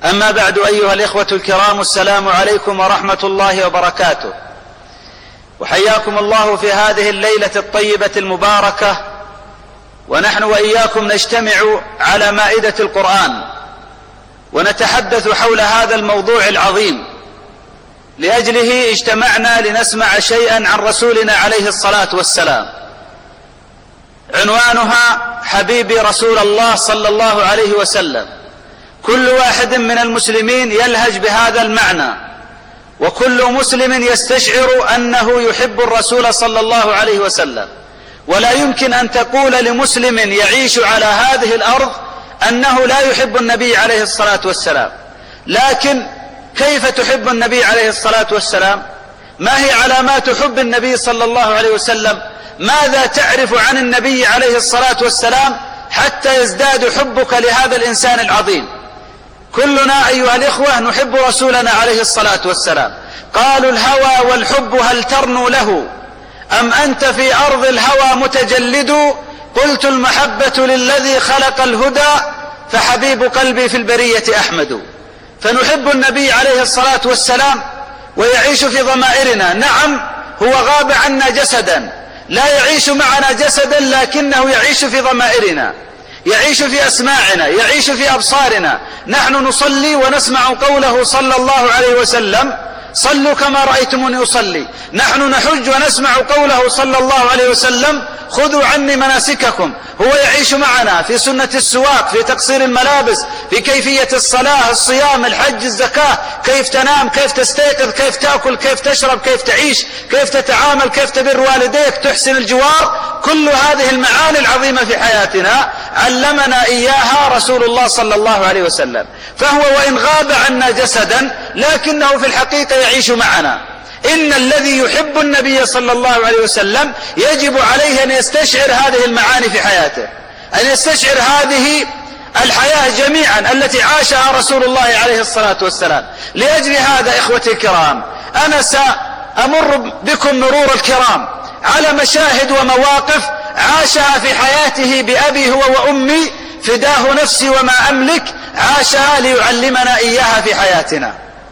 أما بعد، أيها الإخوة الكرام، السلام عليكم ورحمة الله وبركاته، وحياكم الله في هذه الليلة الطيبة المباركة، ونحن وإياكم نجتمع على مائدة القرآن ونتحدث حول هذا الموضوع العظيم. لأجله اجتمعنا لنسمع شيئا عن رسولنا عليه الصلاة والسلام. عنوانها حبيبي رسول الله صلى الله عليه وسلم. كل واحد من المسلمين يلهج بهذا المعنى، وكل مسلم يستشعر أنه يحب الرسول صلى الله عليه وسلم. ولا يمكن أن تقول لمسلم يعيش على هذه الأرض أنه لا يحب النبي عليه الصلاة والسلام. لكن كيف تحب النبي عليه الصلاة والسلام؟ ما هي علامات حب النبي صلى الله عليه وسلم؟ ماذا تعرف عن النبي عليه الصلاة والسلام حتى يزداد حبك لهذا الإنسان العظيم؟ كلنا أيها الإخوة نحب رسولنا عليه الصلاة والسلام. قالوا الهوى والحب هل ترنو له، أم أنت في أرض الهوى متجلد؟ قلت المحبة للذي خلق الهدى، فحبيب قلبي في البرية أحمد. فنحب النبي عليه الصلاة والسلام ويعيش في ضمائرنا. نعم، هو غاب عنا جسدا، لا يعيش معنا جسدا، لكنه يعيش في ضمائرنا، يعيش في أسماعنا، يعيش في أبصارنا. نحن نصلي ونسمع قوله صلى الله عليه وسلم: صلوا كما رأيتموني أصلي. نحن نحج ونسمع قوله صلى الله عليه وسلم: خذوا عني مناسككم. هو يعيش معنا في سنة السواك، في تقصير الملابس، في كيفية الصلاة، الصيام، الحج، الزكاة، كيف تنام، كيف تستيقظ، كيف تأكل، كيف تشرب، كيف تعيش، كيف تتعامل، كيف تبر والديك، تحسن الجوار. كل هذه المعاني العظيمة في حياتنا علمنا إياها رسول الله صلى الله عليه وسلم. فهو وإن غاب عنا جسدا لكنه في الحقيقة يعيش معنا. إن الذي يحب النبي صلى الله عليه وسلم يجب عليه أن يستشعر هذه المعاني في حياته، أن يستشعر هذه الحياة جميعا التي عاشها رسول الله عليه الصلاة والسلام. لأجل هذا إخوتي الكرام، أنا سأمر بكم مرور الكرام على مشاهد ومواقف عاشها في حياته بأبي هو وأمي، فداه نفسي وما أملك، عاشها ليعلمنا إياها في حياتنا.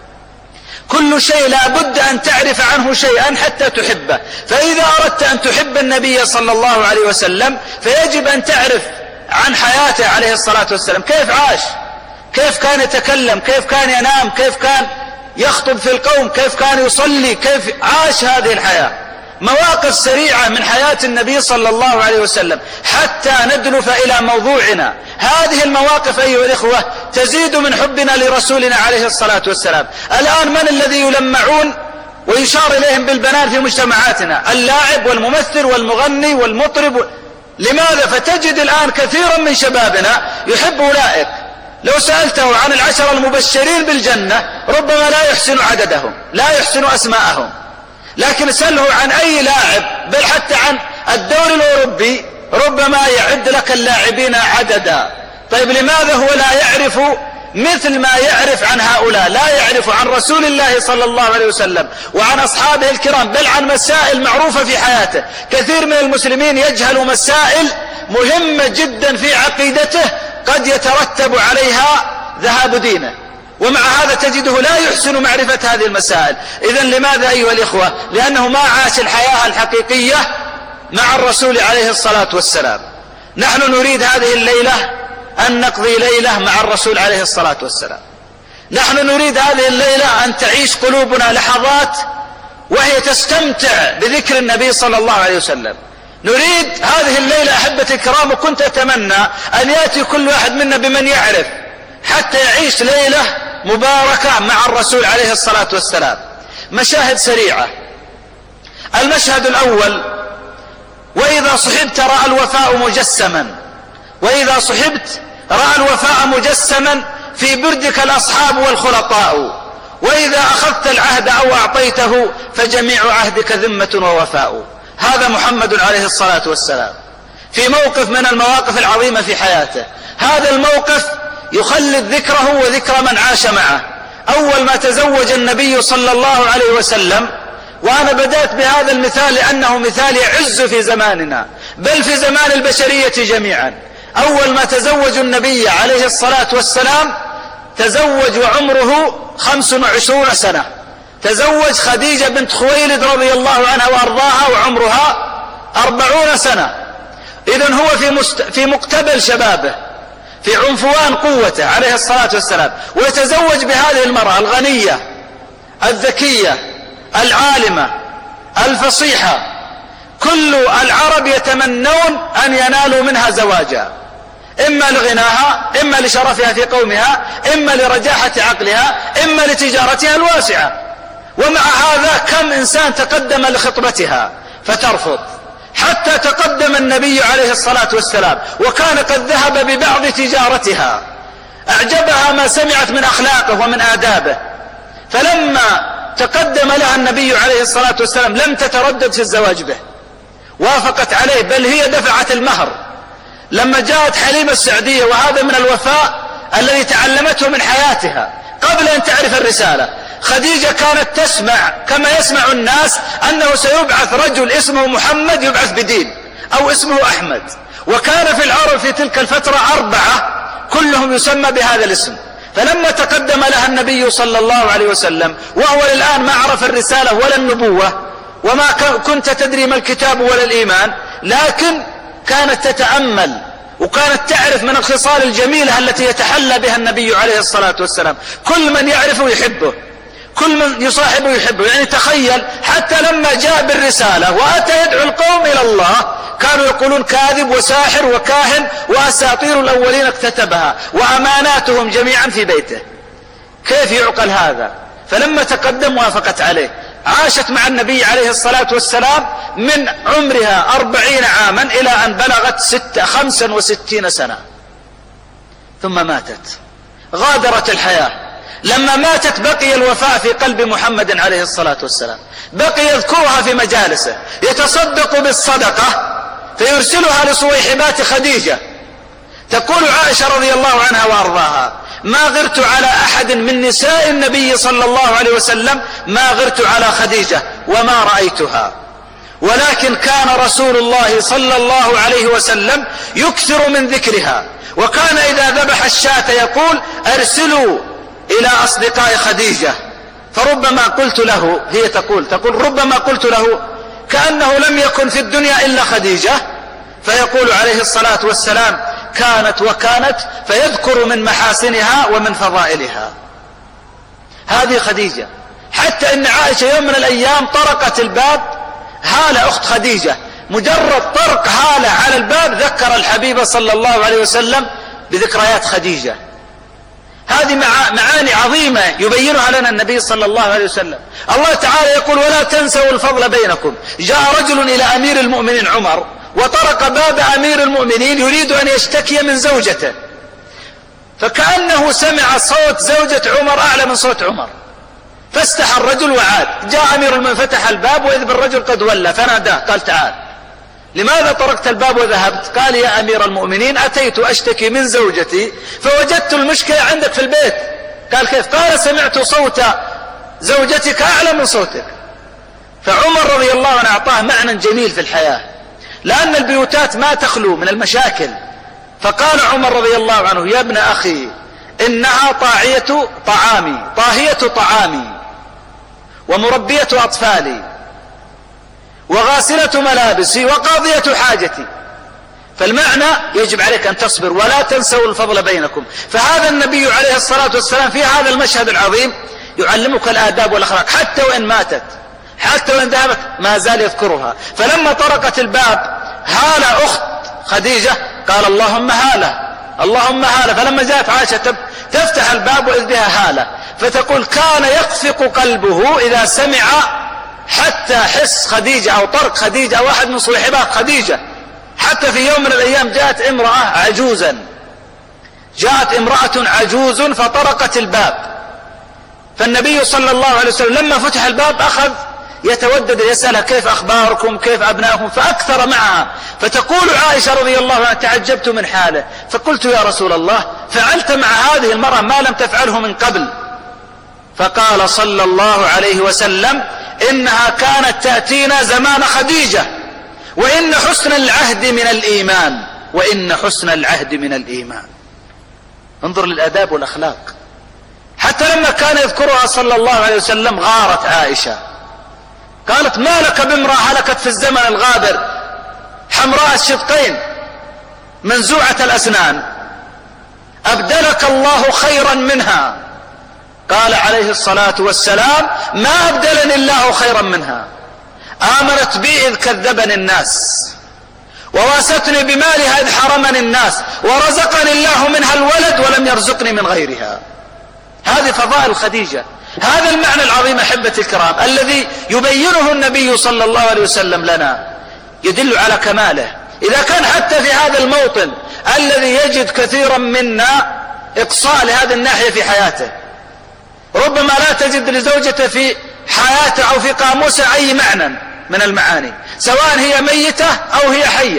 كل شيء لا بد أن تعرف عنه شيئا حتى تحبه. فإذا أردت أن تحب النبي صلى الله عليه وسلم فيجب أن تعرف عن حياته عليه الصلاة والسلام، كيف عاش، كيف كان يتكلم، كيف كان ينام، كيف كان يخطب في القوم، كيف كان يصلي، كيف عاش هذه الحياة. مواقف سريعة من حياة النبي صلى الله عليه وسلم حتى ندلف إلى موضوعنا. هذه المواقف أيها الإخوة تزيد من حبنا لرسولنا عليه الصلاة والسلام. الآن من الذي يلمعون ويشار إليهم بالبنان في مجتمعاتنا؟ اللاعب والممثل والمغني والمطرب. لماذا؟ فتجد الآن كثيرا من شبابنا يحب أولئك. لو سألته عن العشر المبشرين بالجنة ربما لا يحسن عددهم، لا يحسن أسماءهم. لكن سأله عن أي لاعب، بل حتى عن الدوري الأوروبي، ربما يعد لك اللاعبين عددا. طيب لماذا هو لا يعرف مثل ما يعرف عن هؤلاء؟ لا يعرف عن رسول الله صلى الله عليه وسلم وعن أصحابه الكرام، بل عن مسائل معروفة في حياته. كثير من المسلمين يجهل مسائل مهمة جدا في عقيدته قد يترتب عليها ذهاب دينه، ومع هذا تجده لا يحسن معرفة هذه المسائل. إذن لماذا أيها الإخوة؟ لأنه ما عاش الحياة الحقيقية مع الرسول عليه الصلاة والسلام. نحن نريد هذه الليلة أن نقضي ليلة مع الرسول عليه الصلاة والسلام. نحن نريد هذه الليلة أن تعيش قلوبنا لحظات وهي تستمتع بذكر النبي صلى الله عليه وسلم. نريد هذه الليلة أحبتي الكرام، وكنت أتمنى أن يأتي كل واحد منا بمن يعرف حتى يعيش ليلة مباركة مع الرسول عليه الصلاة والسلام. مشاهد سريعة. المشهد الأول: وإذا صحبت رأى الوفاء مجسما، وإذا صحبت رأى الوفاء مجسما في بردك الأصحاب والخلطاء، وإذا أخذت العهد أو أعطيته فجميع عهدك ذمة ووفاء. هذا محمد عليه الصلاة والسلام في موقف من المواقف العظيمة في حياته. هذا الموقف يخلد ذكره وذكر من عاش معه. أول ما تزوج النبي صلى الله عليه وسلم، وأنا بدأت بهذا المثال لأنه مثال يعز في زماننا بل في زمان البشرية جميعا. أول ما تزوج النبي عليه الصلاة والسلام تزوج وعمره 25 سنة، تزوج خديجة بنت خويلد رضي الله عنها وأرضاها وعمرها 40 سنة. إذن هو في مقتبل شبابه، في عنفوان قوته عليه الصلاة والسلام، ويتزوج بهذه المرأة الغنية الذكية العالمة الفصيحة. كل العرب يتمنون أن ينالوا منها زواجا، إما لغناها، إما لشرفها في قومها، إما لرجاحة عقلها، إما لتجارتها الواسعة. ومع هذا كم إنسان تقدم لخطبتها فترفض، حتى تقدم النبي عليه الصلاة والسلام وكان قد ذهب ببعض تجارتها، أعجبها ما سمعت من أخلاقه ومن آدابه، فلما تقدم لها النبي عليه الصلاة والسلام لم تتردد في الزواج به، وافقت عليه، بل هي دفعت المهر. لما جاءت حليمة السعدية، وهذا من الوفاء الذي تعلمته من حياتها قبل أن تعرف الرسالة، خديجة كانت تسمع كما يسمع الناس أنه سيبعث رجل اسمه محمد يبعث بدين، أو اسمه أحمد، وكان في العرب في تلك الفترة 4 كلهم يسمى بهذا الاسم. فلما تقدم لها النبي صلى الله عليه وسلم وهو الآن ما عرف الرسالة ولا النبوة، وما كنت تدري ما الكتاب ولا الإيمان، لكن كانت تتأمل وكانت تعرف من الخصال الجميلة التي يتحلى بها النبي عليه الصلاة والسلام. كل من يعرفه يحبه، كل من يصاحبه يحبه. يعني تخيل حتى لما جاء بالرسالة وأتى يدعو القوم إلى الله كانوا يقولون كاذب وساحر وكاهن وأساطير الأولين اكتتبها وأماناتهم جميعا في بيته. كيف يعقل هذا؟ فلما تقدم وافقت عليه، عاشت مع النبي عليه الصلاة والسلام من عمرها 40 عاما إلى أن بلغت 65 سنة، ثم ماتت، غادرت الحياة. لما ماتت بقي الوفاء في قلب محمد عليه الصلاة والسلام، بقي يذكرها في مجالسه، يتصدق بالصدقة فيرسلها لصويحبات خديجة. تقول عائشة رضي الله عنها وأرضاها: ما غرت على أحد من نساء النبي صلى الله عليه وسلم ما غرت على خديجة وما رأيتها، ولكن كان رسول الله صلى الله عليه وسلم يكثر من ذكرها، وكان إذا ذبح الشاة يقول: أرسلوا إلى أصدقاء خديجة. فربما قلت له، هي تقول ربما قلت له كأنه لم يكن في الدنيا إلا خديجة، فيقول عليه الصلاة والسلام: كانت وكانت، فيذكر من محاسنها ومن فضائلها. هذه خديجة. حتى إن عائشة يوم من الأيام طرقت الباب، هالة أخت خديجة، مجرد طرق هالة على الباب ذكر الحبيب صلى الله عليه وسلم بذكريات خديجة. هذه معاني عظيمة يبينها لنا النبي صلى الله عليه وسلم. الله تعالى يقول: ولا تنسوا الفضل بينكم. جاء رجل إلى أمير المؤمنين عمر وطرق باب أمير المؤمنين يريد أن يشتكي من زوجته، فكأنه سمع صوت زوجة عمر أعلى من صوت عمر، فاستحى الرجل وعاد. جاء أمير المؤمنين فتح الباب وإذ بالرجل قد ولى، فناداه قال: تعال، لماذا طرقت الباب وذهبت؟ قال: يا أمير المؤمنين، أتيت أشتكي من زوجتي فوجدت المشكلة عندك في البيت. قال: كيف؟ قال: سمعت صوت زوجتك أعلى من صوتك. فعمر رضي الله عنه أعطاه معنى جميل في الحياة، لأن البيوتات ما تخلو من المشاكل. فقال عمر رضي الله عنه: يا ابن أخي، إنها طاهية طعامي ومربية أطفالي وغاسلة ملابسي وقاضية حاجتي، فالمعنى يجب عليك أن تصبر ولا تنسوا الفضل بينكم. فهذا النبي عليه الصلاة والسلام في هذا المشهد العظيم يعلمك الآداب والأخلاق، حتى وإن ماتت، حتى وإن ذهبت ما زال يذكرها. فلما طرقت الباب هالة أخت خديجة قال: اللهم هالة، اللهم هالة. فلما جاءت عائشة تفتح الباب وإذ بها هالة، فتقول: كان يخفق قلبه إذا سمع حتى حس خديجة أو طرق خديجة أو أحد من صاحبات خديجة. حتى في يوم من الأيام جاءت امرأة عجوز فطرقت الباب، فالنبي صلى الله عليه وسلم لما فتح الباب أخذ يتودد يسألها: كيف أخباركم، كيف أبنائكم؟ فأكثر معها. فتقول عائشة رضي الله عنها: تعجبت من حاله، فقلت: يا رسول الله، فعلت مع هذه المرأة ما لم تفعله من قبل. فقال صلى الله عليه وسلم: إنها كانت تأتينا زمان خديجة، وإن حسن العهد من الإيمان، وإن حسن العهد من الإيمان. انظر للآداب والأخلاق. حتى لما كان يذكرها صلى الله عليه وسلم غارت عائشة، قالت: ما لك بامرأة هلكت في الزمن الغابر، حمراء الشدقين منزوعة الأسنان، أبدلك الله خيرا منها. قال عليه الصلاة والسلام: ما أبدلني الله خيرا منها، آمنت بي إذ كذبني الناس، وواستني بمالها إذ حرمني الناس، ورزقني الله منها الولد ولم يرزقني من غيرها. هذه فضائل خديجة. هذا المعنى العظيم أحبتي الكرام الذي يبينه النبي صلى الله عليه وسلم لنا يدل على كماله. إذا كان حتى في هذا الموطن الذي يجد كثيرا منا إقصاء لهذه الناحية في حياته، ربما لا تجد لزوجته في حياته أو في قاموسه أي معنى من المعاني، سواء هي ميتة أو هي حية،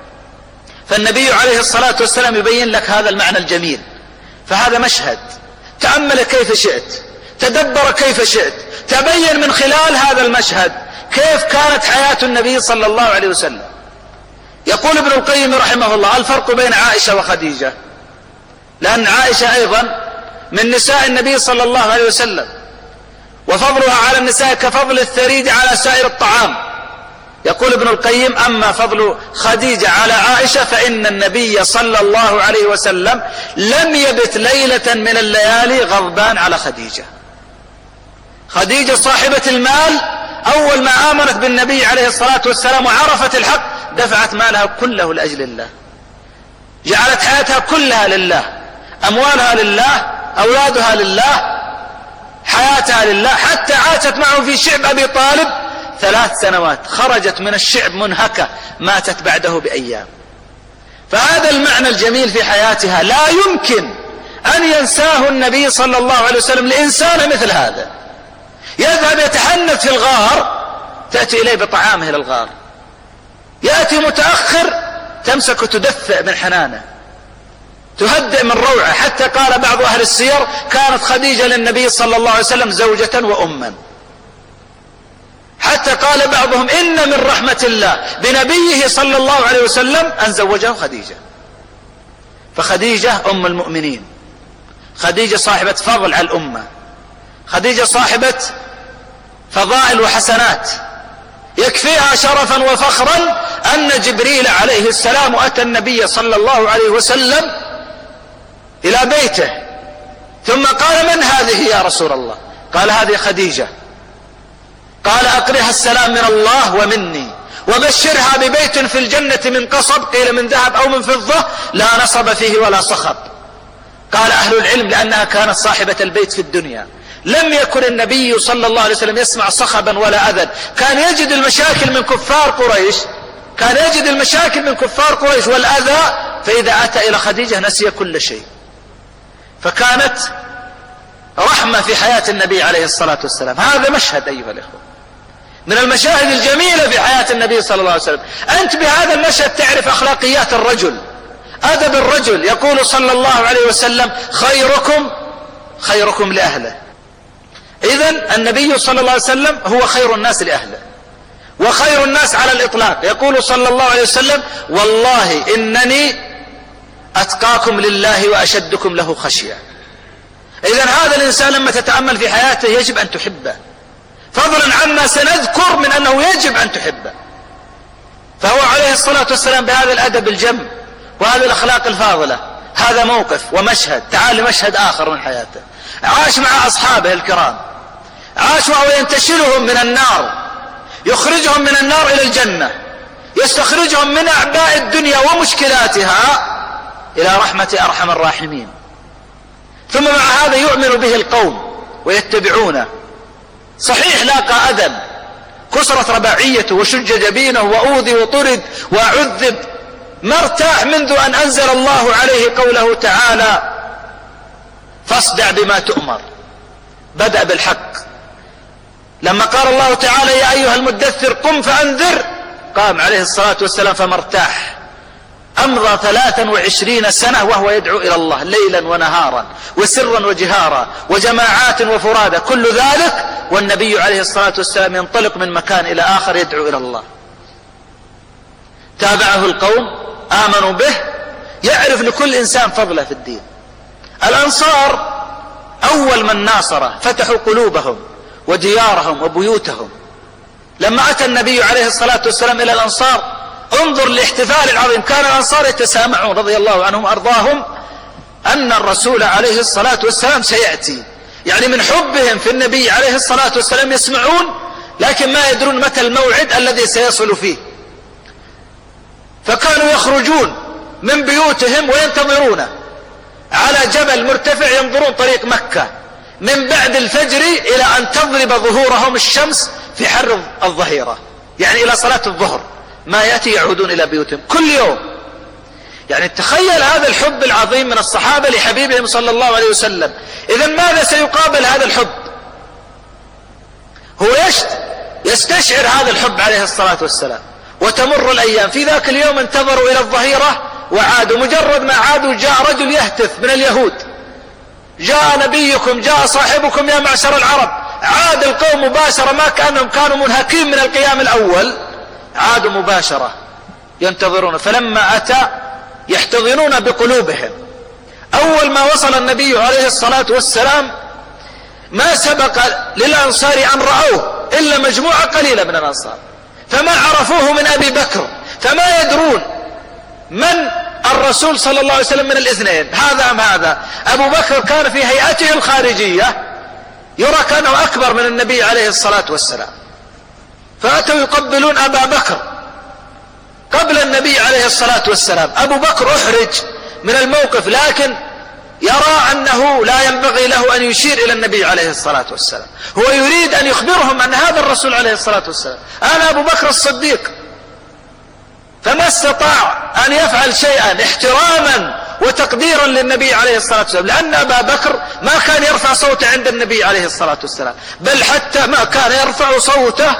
فالنبي عليه الصلاة والسلام يبين لك هذا المعنى الجميل. فهذا مشهد، تأمل كيف شئت، تدبر كيف شئت، تبين من خلال هذا المشهد كيف كانت حياة النبي صلى الله عليه وسلم. يقول ابن القيم رحمه الله: الفرق بين عائشة وخديجة، لأن عائشة أيضا من نساء النبي صلى الله عليه وسلم، وفضلها على النساء كفضل الثريد على سائر الطعام. يقول ابن القيم: أما فضل خديجة على عائشة فإن النبي صلى الله عليه وسلم لم يبت ليلة من الليالي غضبان على خديجة. خديجة صاحبة المال، أول ما آمنت بالنبي عليه الصلاة والسلام وعرفت الحق دفعت مالها كله لأجل الله، جعلت حياتها كلها لله، أموالها لله، أولادها لله، حياتها لله، حتى عاشت معه في شعب أبي طالب 3 سنوات، خرجت من الشعب منهكة، ماتت بعده بأيام. فهذا المعنى الجميل في حياتها لا يمكن أن ينساه النبي صلى الله عليه وسلم لإنسان مثل هذا. يذهب يتحنث في الغار، تأتي إليه بطعامه إلى الغار، يأتي متأخر تمسك تدفئ من حنانه، تهدئ من روعه. حتى قال بعض أهل السير: كانت خديجة للنبي صلى الله عليه وسلم زوجة وأما. حتى قال بعضهم: إن من رحمة الله بنبيه صلى الله عليه وسلم أن زوجه خديجة. فخديجة أم المؤمنين، خديجة صاحبة فضل على الأمة، خديجة صاحبة فضائل وحسنات. يكفيها شرفا وفخرا أن جبريل عليه السلام أتى النبي صلى الله عليه وسلم إلى بيته، ثم قال: من هذه يا رسول الله؟ قال: هذه خديجة. قال: أقرها السلام من الله ومني، وبشرها ببيت في الجنة من قصب، قيل من ذهب أو من فضة، لا نصب فيه ولا صخب. قال أهل العلم: لأنها كانت صاحبة البيت في الدنيا، لم يكن النبي صلى الله عليه وسلم يسمع صخبا ولا أذى، كان يجد المشاكل من كفار قريش، كان يجد المشاكل من كفار قريش والأذى، فإذا أتى إلى خديجة نسي كل شيء. فكانت رحمة في حياة النبي عليه الصلاة والسلام. هذا مشهد أيها الإخوة من المشاهد الجميلة في حياة النبي صلى الله عليه وسلم. أنت بهذا المشهد تعرف أخلاقيات الرجل، أدب الرجل. يقول صلى الله عليه وسلم: خيركم لأهله. إذن النبي صلى الله عليه وسلم هو خير الناس لأهله وخير الناس على الإطلاق. يقول صلى الله عليه وسلم: والله إنني أتقاكم لله وأشدكم له خشية. إذن هذا الإنسان لما تتأمل في حياته يجب أن تحبه، فضلا عما سنذكر من أنه يجب أن تحبه. فهو عليه الصلاة والسلام بهذا الأدب الجم وهذه الأخلاق الفاضلة. هذا موقف ومشهد. تعال لمشهد آخر من حياته. عاش مع أصحابه الكرام، عاش وهو ينتشلهم من النار، يخرجهم من النار إلى الجنة، يستخرجهم من أعباء الدنيا ومشكلاتها إلى رحمة أرحم الراحمين. ثم مع هذا يؤمن به القوم ويتبعونه. صحيح لاقى أذى، كسرت رباعيته وشج جبينه وأوذي وطرد وعذب، ما ارتاح منذ أن أنزل الله عليه قوله تعالى: فاصدع بما تؤمر. بدأ بالحق. لما قال الله تعالى: يا أيها المدثر قم فأنذر، قام عليه الصلاة والسلام فما ارتاح. أمضى 23 سنة وهو يدعو إلى الله ليلا ونهارا وسرا وجهارا وجماعات وفرادا، كل ذلك والنبي عليه الصلاة والسلام ينطلق من مكان إلى آخر يدعو إلى الله. تابعه القوم، آمنوا به، يعرف لكل إنسان فضله في الدين. الأنصار أول من ناصره فتحوا قلوبهم وديارهم وبيوتهم. لما أتى النبي عليه الصلاة والسلام إلى الأنصار، انظر الاحتفال العظيم، كان الأنصار يتسامعون رضي الله عنهم وأرضاهم أن الرسول عليه الصلاة والسلام سيأتي، يعني من حبهم في النبي عليه الصلاة والسلام يسمعون، لكن ما يدرون متى الموعد الذي سيصل فيه. فكانوا يخرجون من بيوتهم وينتظرونه على جبل مرتفع، ينظرون طريق مكة من بعد الفجر إلى أن تضرب ظهورهم الشمس في حر الظهيرة، يعني إلى صلاة الظهر ما يأتي يعودون إلى بيوتهم كل يوم. يعني تخيل هذا الحب العظيم من الصحابة لحبيبهم صلى الله عليه وسلم. إذن ماذا سيقابل هذا الحب؟ هو يستشعر هذا الحب عليه الصلاة والسلام. وتمر الأيام، في ذاك اليوم انتظروا إلى الظهيرة وعادوا، مجرد ما عادوا جاء رجل يهتف من اليهود: جاء نبيكم، جاء صاحبكم يا معشر العرب. عاد القوم مباشرة، ما كانهم كانوا منهكين من القيام الأول، عادوا مباشرة ينتظرون. فلما أتى يحتضنون بقلوبهم. أول ما وصل النبي عليه الصلاة والسلام ما سبق للأنصار أن رأوه إلا مجموعة قليلة من الأنصار، فما عرفوه من أبي بكر، فما يدرون من الرسول صلى الله عليه وسلم من الاثنين، هذا أم هذا. أبو بكر كان في هيئته الخارجية يرى كأنه أكبر من النبي عليه الصلاة والسلام، فأتوا يقبلون أبا بكر قبل النبي عليه الصلاة والسلام. أبو بكر أحرج من الموقف، لكن يرى أنه لا ينبغي له أن يشير إلى النبي عليه الصلاة والسلام، هو يريد أن يخبرهم أن هذا الرسول عليه الصلاة والسلام، أنا أبو بكر الصديق. فما استطاع أن يفعل شيئا احتراما وتقديرا للنبي عليه الصلاة والسلام، لأن أبا بكر ما كان يرفع صوته عند النبي عليه الصلاة والسلام، بل حتى ما كان يرفع صوته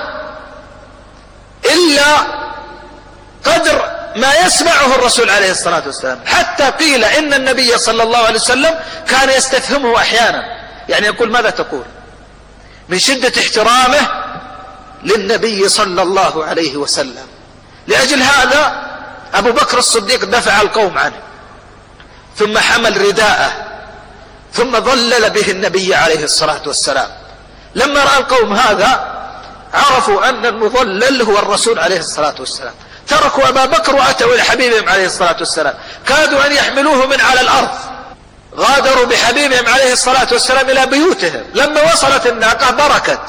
إلا قدر ما يسمعه الرسول عليه الصلاة والسلام. حتى قيل إن النبي صلى الله عليه وسلم كان يستفهمه أحيانا، يعني يقول: ماذا تقول؟ من شدة احترامه للنبي صلى الله عليه وسلم. لأجل هذا أبو بكر الصديق دفع القوم عنه، ثم حمل رداءه، ثم ظلل به النبي عليه الصلاة والسلام. لما رأى القوم هذا عرفوا أن المظلل هو الرسول عليه الصلاة والسلام، تركوا أبا بكر وأتوا إلى حبيبهم عليه الصلاة والسلام، كادوا أن يحملوه من على الأرض. غادروا بحبيبهم عليه الصلاة والسلام إلى بيوتهم. لما وصلت الناقة بركت،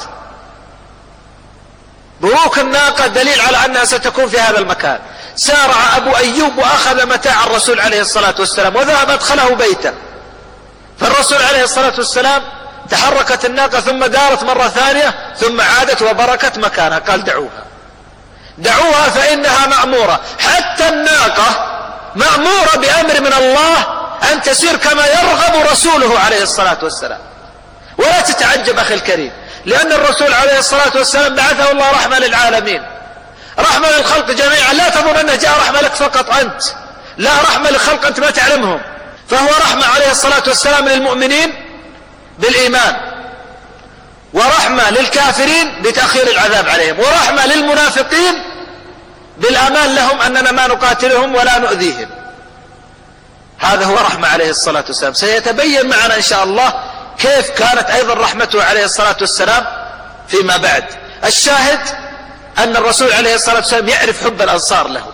بروك الناقة دليل على أنها ستكون في هذا المكان. سارع أبو أيوب وأخذ متاع الرسول عليه الصلاة والسلام وذهب أدخله بيته. فالرسول عليه الصلاة والسلام تحركت الناقة ثم دارت مرة ثانية ثم عادت وبركت مكانها، قال: دعوها فإنها مأمورة. حتى الناقة مأمورة بأمر من الله أن تسير كما يرغب رسوله عليه الصلاة والسلام. ولا تتعجب أخي الكريم، لأن الرسول عليه الصلاة والسلام بعثه الله رحمة للعالمين، رحمة للخلق جميعا. لا تظن أنه جاء رحمة لك فقط أنت، لا، رحمة للخلق أنت ما تعلمهم. فهو رحمة عليه الصلاة والسلام للمؤمنين بالإيمان، ورحمة للكافرين بتأخير العذاب عليهم، ورحمة للمنافقين بالأمان لهم أننا ما نقاتلهم ولا نؤذيهم. هذا هو رحمة عليه الصلاة والسلام. سيتبين معنا إن شاء الله كيف كانت أيضا رحمته عليه الصلاة والسلام فيما بعد. الشاهد أن الرسول عليه الصلاة والسلام يعرف حب الأنصار له،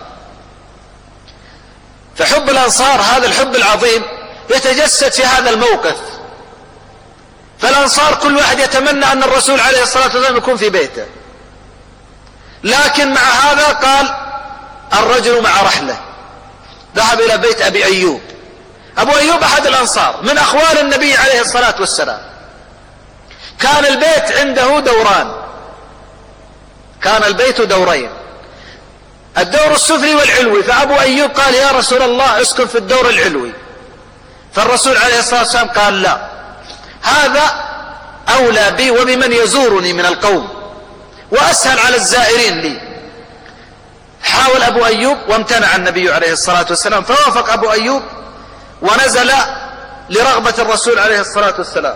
فحب الأنصار هذا الحب العظيم يتجسد في هذا الموقف. فالأنصار كل واحد يتمنى أن الرسول عليه الصلاة والسلام يكون في بيته، لكن مع هذا قال الرجل مع رحله، ذهب إلى بيت أبي أيوب. أبو أيوب أحد الأنصار من أخوال النبي عليه الصلاة والسلام. كان البيت عنده دوران، كان البيت دورين، الدور السفلي والعلوي. فأبو أيوب قال: يا رسول الله اسكن في الدور العلوي. فالرسول عليه الصلاة والسلام قال: لا، هذا أولى بي وبمن يزورني من القوم، وأسهل على الزائرين لي. حاول أبو أيوب وامتنع النبي عليه الصلاة والسلام، فوافق أبو أيوب ونزل لرغبة الرسول عليه الصلاة والسلام.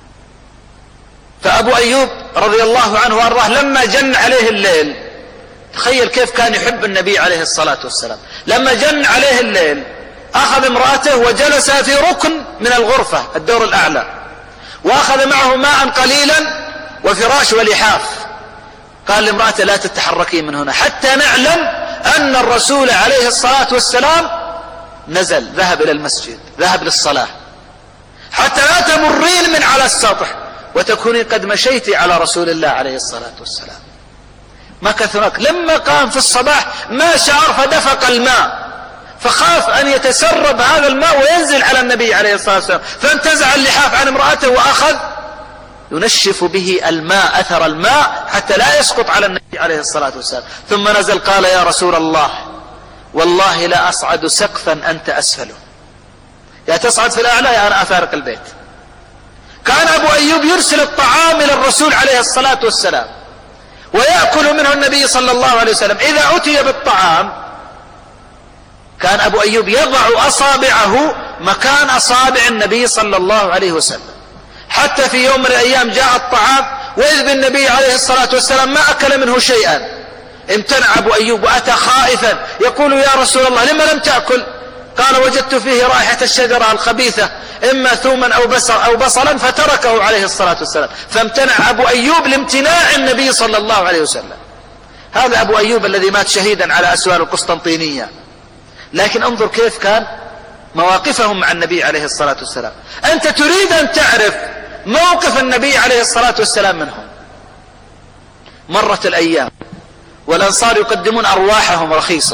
فأبو أيوب رضي الله عنه وأرضاه لما جن عليه الليل تخيل كيف كان يحب النبي عليه الصلاة والسلام. لما جن عليه الليل أخذ امرأته وجلس في ركن من الغرفة الدور الأعلى، وأخذ معه ماء قليلا وفراش ولحاف. قال لامرأته لا تتحركي من هنا حتى نعلم أن الرسول عليه الصلاة والسلام نزل، ذهب إلى المسجد، ذهب للصلاة، حتى لا تمرين من على السطح وتكوني قد مشيتي على رسول الله عليه الصلاة والسلام. مكث هناك. لما قام في الصباح ما شعر فدفق الماء، فخاف أن يتسرب هذا الماء وينزل على النبي عليه الصلاة والسلام، فانتزع اللحاف عن امرأته وأخذ ينشف به الماء، أثر الماء، حتى لا يسقط على النبي عليه الصلاة والسلام. ثم نزل قال يا رسول الله والله لا أصعد سقفا أنت أسفله، يا تصعد في الأعلى يا أنا أفارق البيت. كان أبو أيوب يرسل الطعام إلى الرسول عليه الصلاة والسلام ويأكل منه النبي صلى الله عليه وسلم. إذا أتي بالطعام كان أبو أيوب يضع أصابعه مكان أصابع النبي صلى الله عليه وسلم. حتى في يوم من الأيام جاء الطعام وإذ بالنبي عليه الصلاة والسلام ما أكل منه شيئا. امتنع أبو أيوب وأتى خائفا يقول يا رسول الله لما لم تأكل؟ قال وجدت فيه رائحة الشجرة الخبيثة إما ثوما أو بصلا، فتركه عليه الصلاة والسلام. فامتنع أبو أيوب لامتناع النبي صلى الله عليه وسلم. هذا أبو أيوب الذي مات شهيدا على أسوار القسطنطينية. لكن انظر كيف كان مواقفهم مع النبي عليه الصلاة والسلام. أنت تريد أن تعرف موقف النبي عليه الصلاة والسلام منهم. مرت الأيام والأنصار يقدمون أرواحهم رخيصة،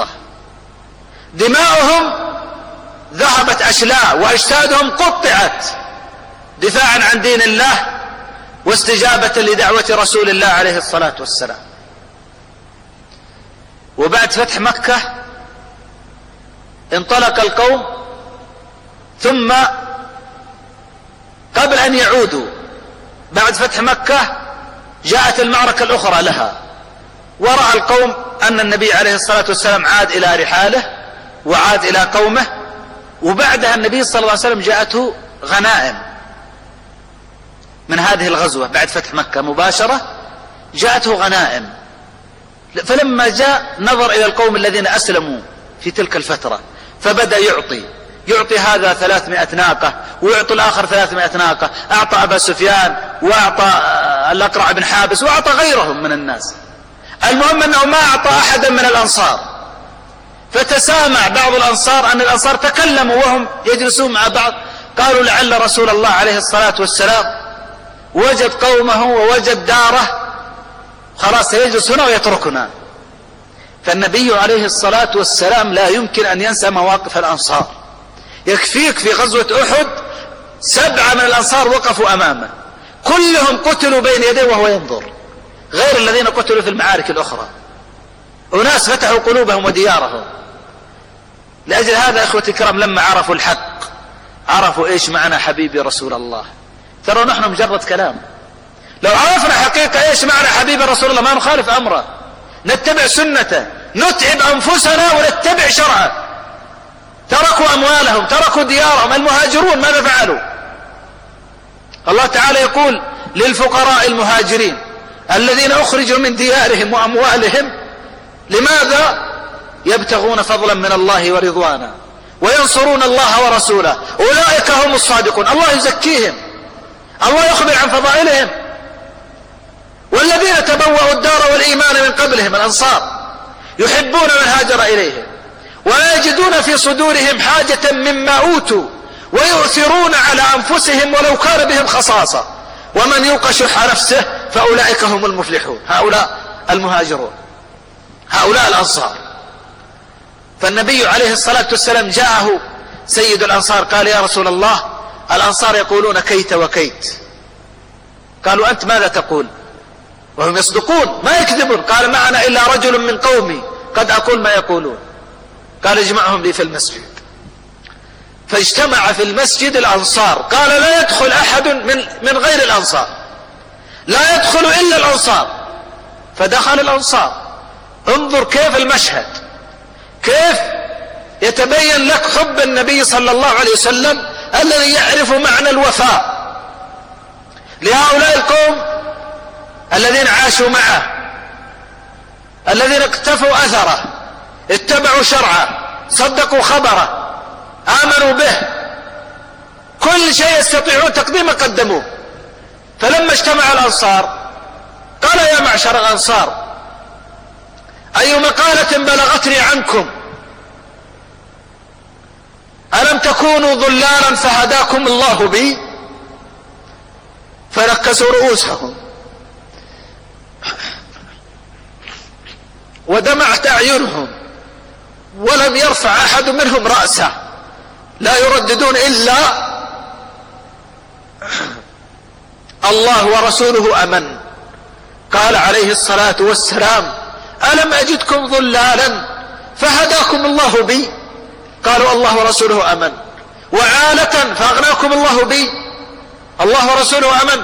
دماؤهم ذهبت أشلاء وأجسادهم قطعت دفاعا عن دين الله واستجابة لدعوة رسول الله عليه الصلاة والسلام. وبعد فتح مكة انطلق القوم، ثم قبل أن يعودوا بعد فتح مكة جاءت المعركة الأخرى لها، ورأى القوم أن النبي عليه الصلاة والسلام عاد إلى رحاله وعاد إلى قومه. وبعدها النبي صلى الله عليه وسلم جاءته غنائم من هذه الغزوة بعد فتح مكة مباشرة، جاءته غنائم. فلما جاء نظر إلى القوم الذين أسلموا في تلك الفترة، فبدأ يعطي هذا 300 ناقة ويعطي الآخر 300 ناقة. أعطى أبا سفيان وأعطى الأقرع بن حابس وأعطى غيرهم من الناس. المهم أنه ما أعطى أحدا من الأنصار. فتسامع بعض الأنصار أن الأنصار تكلموا وهم يجلسون مع بعض، قالوا لعل رسول الله عليه الصلاة والسلام وجد قومه ووجد داره، خلاص سيجلس هنا ويتركنا. فالنبي عليه الصلاة والسلام لا يمكن أن ينسى مواقف الأنصار. يكفيك في غزوة أحد 7 من الأنصار وقفوا أمامه، كلهم قتلوا بين يديه وهو ينظر، غير الذين قتلوا في المعارك الأخرى. أناس فتحوا قلوبهم وديارهم. لأجل هذا إخوتي الكرام لما عرفوا الحق عرفوا إيش معنى حبيبي رسول الله. ترى نحن مجرد كلام، لو عرفنا حقيقة إيش معنى حبيبي رسول الله ما نخالف أمره، نتبع سنته، نتعب أنفسنا ونتبع شرعه. تركوا أموالهم، تركوا ديارهم. المهاجرون ماذا فعلوا؟ الله تعالى يقول للفقراء المهاجرين الذين أخرجوا من ديارهم وأموالهم، لماذا؟ يبتغون فضلا من الله ورضوانا وينصرون الله ورسوله أولئك هم الصادقون. الله يزكيهم، الله يخبر عن فضائلهم. والذين تبوأوا الدار والإيمان من قبلهم الأنصار يحبون من هاجر إليهم ولا يجدون في صدورهم حاجة مما أوتوا ويؤثرون على أنفسهم ولو كان بهم خصاصة ومن يوق شح نفسه فأولئك هم المفلحون. هؤلاء المهاجرون، هؤلاء الأنصار. فالنبي عليه الصلاة والسلام جاءه سيد الأنصار قال يا رسول الله الأنصار يقولون كيت وكيت. قالوا أنت ماذا تقول؟ وهم يصدقون ما يكذبون. قال ما أنا إلا رجل من قومي قد أقول ما يقولون. قال اجمعهم لي في المسجد. فاجتمع في المسجد الأنصار. قال لا يدخل أحد من غير الأنصار، لا يدخل إلا الأنصار. فدخل الأنصار. انظر كيف المشهد، كيف يتبين لك حب النبي صلى الله عليه وسلم الذي يعرف معنى الوفاء لهؤلاء القوم الذين عاشوا معه. الذين اقتفوا أثره، اتبعوا شرعه، صدقوا خبره، آمنوا به، كل شيء يستطيعون تقديمه قدموه. فلما اجتمع الأنصار قال يا معشر الأنصار أي مقالة بلغتني عنكم، ألم تكونوا ضلالا فهداكم الله بي؟ فنكسوا رؤوسهم ودمعت أعينهم ولم يرفع أحد منهم رأسه، لا يرددون إلا الله ورسوله أمن. قال عليه الصلاة والسلام ألم أجدكم ضلالا فهداكم الله بي؟ قالوا الله ورسوله أمن. وعالة فأغناكم الله بي؟ الله ورسوله أمن.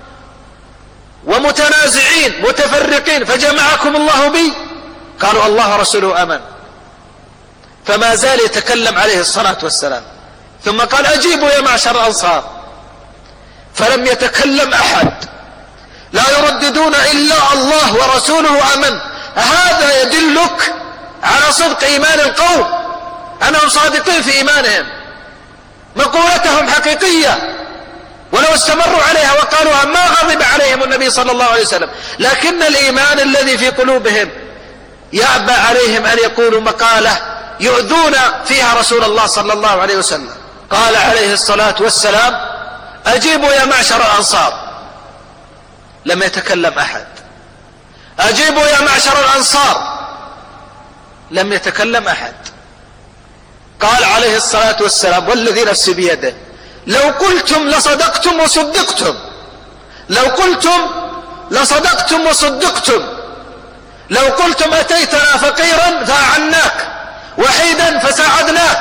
ومتنازعين متفرقين فجمعكم الله بي؟ قالوا الله ورسوله أمن. فما زال يتكلم عليه الصلاة والسلام، ثم قال أجيبوا يا معشر الأنصار، فلم يتكلم أحد، لا يرددون إلا الله ورسوله أمن. هذا يدلك على صدق إيمان القوم، أنهم صادقين في إيمانهم، مقولتهم حقيقية، ولو استمروا عليها وقالوها ما غضب عليهم النبي صلى الله عليه وسلم، لكن الإيمان الذي في قلوبهم يأبى عليهم أن يقولوا مقالة يؤذون فيها رسول الله صلى الله عليه وسلم. قال عليه الصلاة والسلام أجيبوا يا معشر الأنصار، لم يتكلم أحد. أجيبوا يا معشر الأنصار، لم يتكلم أحد. قال عليه الصلاة والسلام والذي نفسي بيده لو قلتم لصدقتم وصدقتم، لو قلتم لصدقتم وصدقتم، لو قلتم أتيتنا فقيرا فأعناك، وحيدا فساعدناك،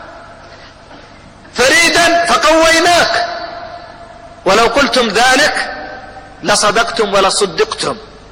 فريدا فقويناك، ولو قلتم ذلك لصدقتم ولصدقتم.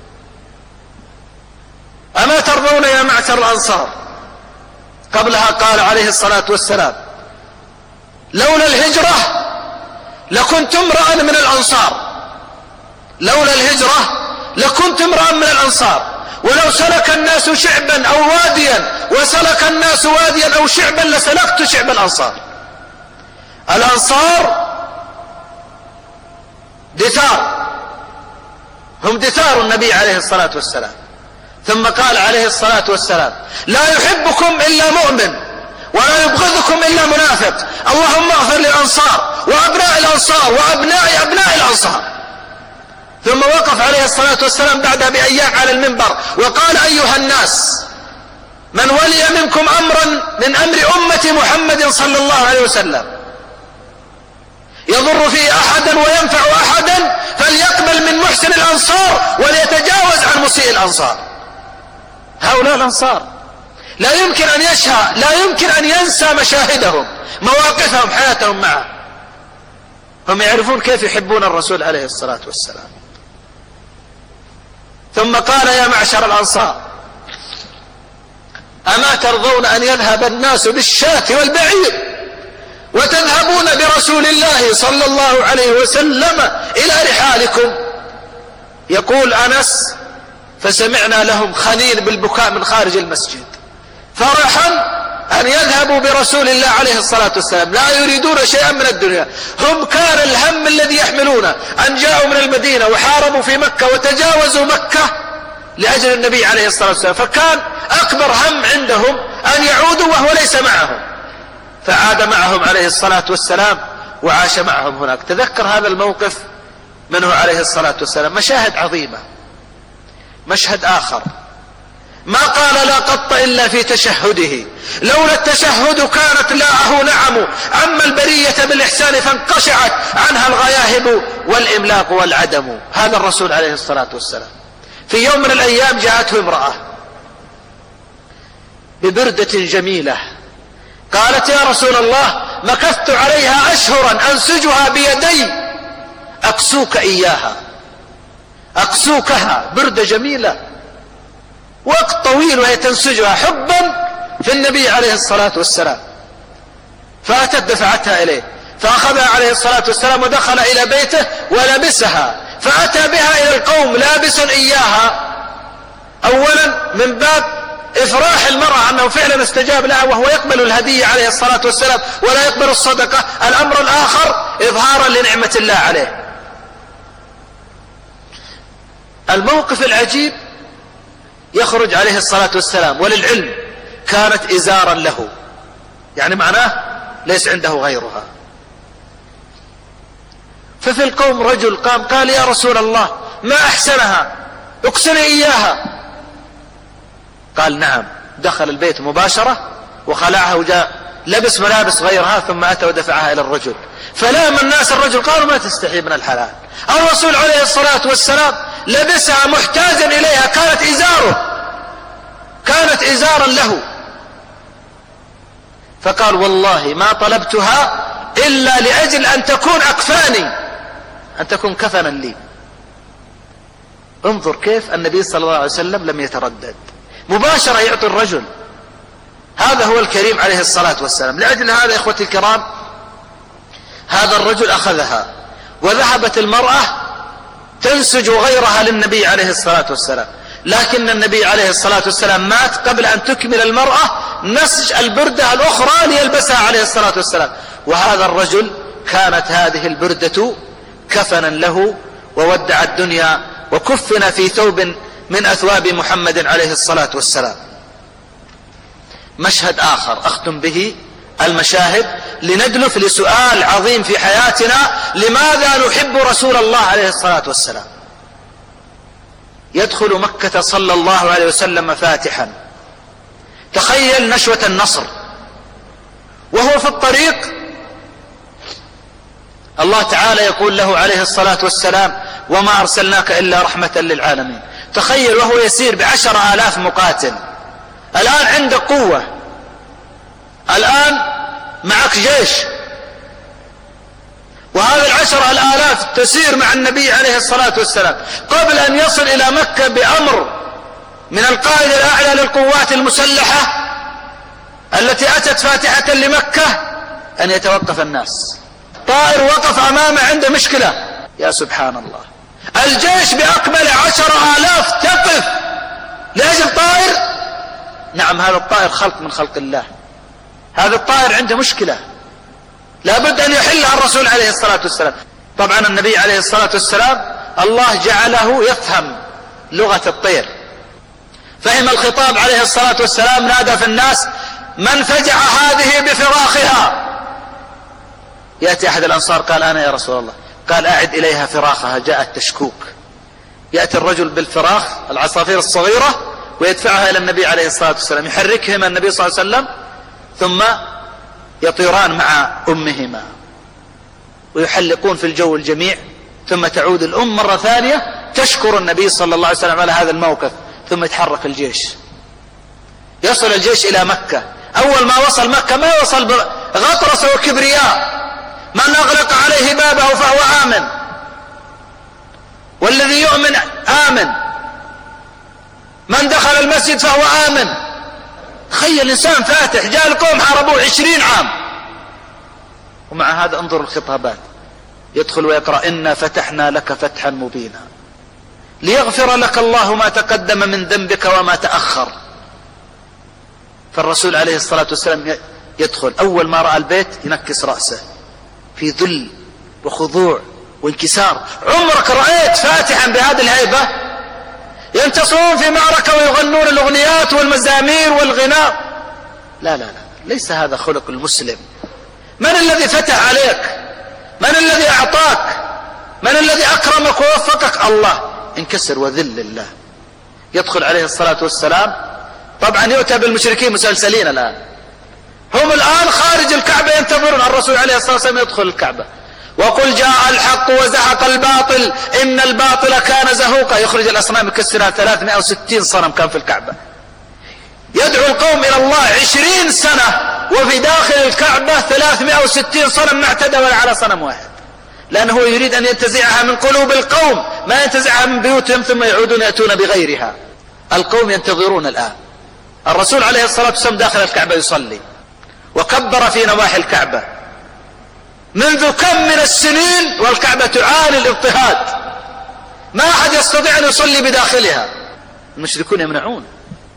أما ترضون يا معشر الأنصار؟ قبلها قال عليه الصلاة والسلام لولا الهجرة لكنت امرأ من الأنصار، لولا الهجرة لكنت امرأ من الأنصار، ولو سلك الناس شعبا أو واديا وسلك الناس واديا أو شعبا لسلكت شعب الأنصار. الأنصار دثار، هم دثار النبي عليه الصلاة والسلام. ثم قال عليه الصلاة والسلام لا يحبكم إلا مؤمن ولا يبغضكم إلا منافق، اللهم اغفر للأنصار وأبناء الأنصار وأبناء أبناء الأنصار. ثم وقف عليه الصلاة والسلام بعدها بأيام على المنبر وقال أيها الناس من ولي منكم أمرا من أمر أمة محمد صلى الله عليه وسلم يضر فيه أحدا وينفع أحدا فليقبل من محسن الأنصار وليتجاوز عن مسيء الأنصار. هؤلاء الأنصار لا يمكن أن يشهى، لا يمكن أن ينسى مشاهدهم، مواقفهم، حياتهم معه. هم يعرفون كيف يحبون الرسول عليه الصلاة والسلام. ثم قال يا معشر الأنصار أما ترضون أن يذهب الناس بالشاة والبعير وتذهبون برسول الله صلى الله عليه وسلم إلى رحالكم؟ يقول أنس فسمعنا لهم خنين بالبكاء من خارج المسجد، فرحا أن يذهبوا برسول الله عليه الصلاة والسلام، لا يريدون شيئا من الدنيا. هم كان الهم الذي يحملونه أن جاءوا من المدينة وحاربوا في مكة وتجاوزوا مكة لأجل النبي عليه الصلاة والسلام، فكان أكبر هم عندهم أن يعودوا وهو ليس معهم، فعاد معهم عليه الصلاة والسلام وعاش معهم هناك. تذكر هذا الموقف منه عليه الصلاة والسلام. مشاهد عظيمة. مشهد آخر ما قال لا قط إلا في تشهده، لولا التشهد كانت لاءه نعم، عم البرية بالإحسان فانقشعت عنها الغياهب والإملاق والعدم. هذا الرسول عليه الصلاة والسلام في يوم من الأيام جاءته امرأة ببردة جميلة، قالت يا رسول الله مكثت عليها أشهرا أنسجها بيدي أكسوك إياها، أكسوكها، بردة جميلة وقت طويل وهي تنسجها حبا في النبي عليه الصلاة والسلام. فأتت دفعتها إليه فأخذها عليه الصلاة والسلام ودخل إلى بيته ولبسها، فأتى بها إلى القوم لابس إياها. أولا من باب إفراح المرأة أنه فعلا استجاب لها وهو يقبل الهدية عليه الصلاة والسلام ولا يقبل الصدقة. الأمر الآخر إظهارا لنعمة الله عليه. الموقف العجيب يخرج عليه الصلاة والسلام، وللعلم كانت إزارا له، يعني معناه ليس عنده غيرها. ففي القوم رجل قام قال يا رسول الله ما أحسنها، اكسني إياها. قال نعم. دخل البيت مباشرة وخلعها وجاء لبس ملابس غيرها ثم أتى ودفعها إلى الرجل. فلام الناس الرجل قالوا ما تستحي من الحلال. الرسول عليه الصلاة والسلام لبسها محتاجا إليها، كانت إزارا له. فقال والله ما طلبتها إلا لأجل أن تكون أكفاني، أن تكون كفنا لي. انظر كيف النبي صلى الله عليه وسلم لم يتردد، مباشرة يعطي الرجل. هذا هو الكريم عليه الصلاة والسلام. لأجل هذا إخوتي الكرام هذا الرجل أخذها، وذهبت المرأة تنسج غيرها للنبي عليه الصلاة والسلام، لكن النبي عليه الصلاة والسلام مات قبل أن تكمل المرأة نسج البردة الأخرى ليلبسها عليه الصلاة والسلام. وهذا الرجل كانت هذه البردة كفنا له، وودع الدنيا وكفن في ثوب من أثواب محمد عليه الصلاة والسلام. مشهد آخر أختم به المشاهد لندلف لسؤال عظيم في حياتنا: لماذا نحب رسول الله عليه الصلاة والسلام؟ يدخل مكة صلى الله عليه وسلم فاتحا. تخيل نشوة النصر وهو في الطريق الله تعالى يقول له عليه الصلاة والسلام: وما أرسلناك إلا رحمة للعالمين. تخيل وهو يسير ب10,000 مقاتل، الآن عندك قوة، الآن معك جيش، وهذا 10,000 تسير مع النبي عليه الصلاة والسلام. قبل أن يصل إلى مكة بأمر من القائد الأعلى للقوات المسلحة التي أتت فاتحة لمكة أن يتوقف الناس. طائر وقف أمامه عنده مشكلة، يا سبحان الله، الجيش بأكمل 10,000 تقف لأجل طائر. نعم، هذا الطائر خلق من خلق الله، هذا الطائر عنده مشكلة لابد أن يحلها الرسول عليه الصلاة والسلام. طبعا النبي عليه الصلاة والسلام الله جعله يفهم لغة الطير، فهم الخطاب عليه الصلاة والسلام، نادى في الناس: من فجع هذه بفراخها؟ يأتي أحد الأنصار قال: أنا يا رسول الله. قال: أعد إليها فراخها، جاءت تشكوك. يأتي الرجل بالفراخ العصافير الصغيرة ويدفعها إلى النبي عليه الصلاة والسلام، يحركهما النبي صلى الله عليه وسلم ثم يطيران مع أمهما ويحلقون في الجو الجميع، ثم تعود الأم مرة ثانية تشكر النبي صلى الله عليه وسلم على هذا الموقف، ثم يتحرك الجيش. يصل الجيش إلى مكة. أول ما وصل مكة ما وصل بغطرسة وكبرياء، من أغلق عليه بابه فهو آمن، والذي يؤمن آمن، من دخل المسجد فهو آمن. تخيل إنسان فاتح، جاء القوم حاربوه 20 عام، ومع هذا انظر الخطابات، يدخل ويقرأ: إنا فتحنا لك فتحا مبينا ليغفر لك الله ما تقدم من ذنبك وما تأخر. فالرسول عليه الصلاة والسلام يدخل، أول ما رأى البيت ينكس رأسه في ذل وخضوع وانكسار. عمرك رأيت فاتحا بهذه الهيبة؟ ينتصرون في معركة ويغنون الأغنيات والمزامير والغناء. لا لا لا، ليس هذا خلق المسلم. من الذي فتح عليك؟ من الذي أعطاك؟ من الذي أكرمك ووفقك؟ الله. انكسر وذل لله. يدخل عليه الصلاة والسلام، طبعا يؤتى بالمشركين مسلسلين الآن، هم الآن خارج الكعبة ينتظرون الرسول عليه الصلاة والسلام يدخل الكعبة. وقل جاء الحق وزهق الباطل إن الباطل كان زهوقا. يخرج الأصنام يكسرها. 360 صنم كان في الكعبة. يدعو القوم إلى الله 20 سنة وفي داخل الكعبة 360 صنم، ما اعتدى ولا على صنم واحد، لأنه يريد أن ينتزعها من قلوب القوم، ما ينتزعها من بيوتهم ثم يعودون يأتون بغيرها. القوم ينتظرون الآن. الرسول عليه الصلاة والسلام داخل الكعبة يصلي، وكبر في نواحي الكعبة منذ كم من السنين والكعبة تعاني الاضطهاد، ما أحد يستطيع أن يصلي بداخلها، المشركون يمنعون.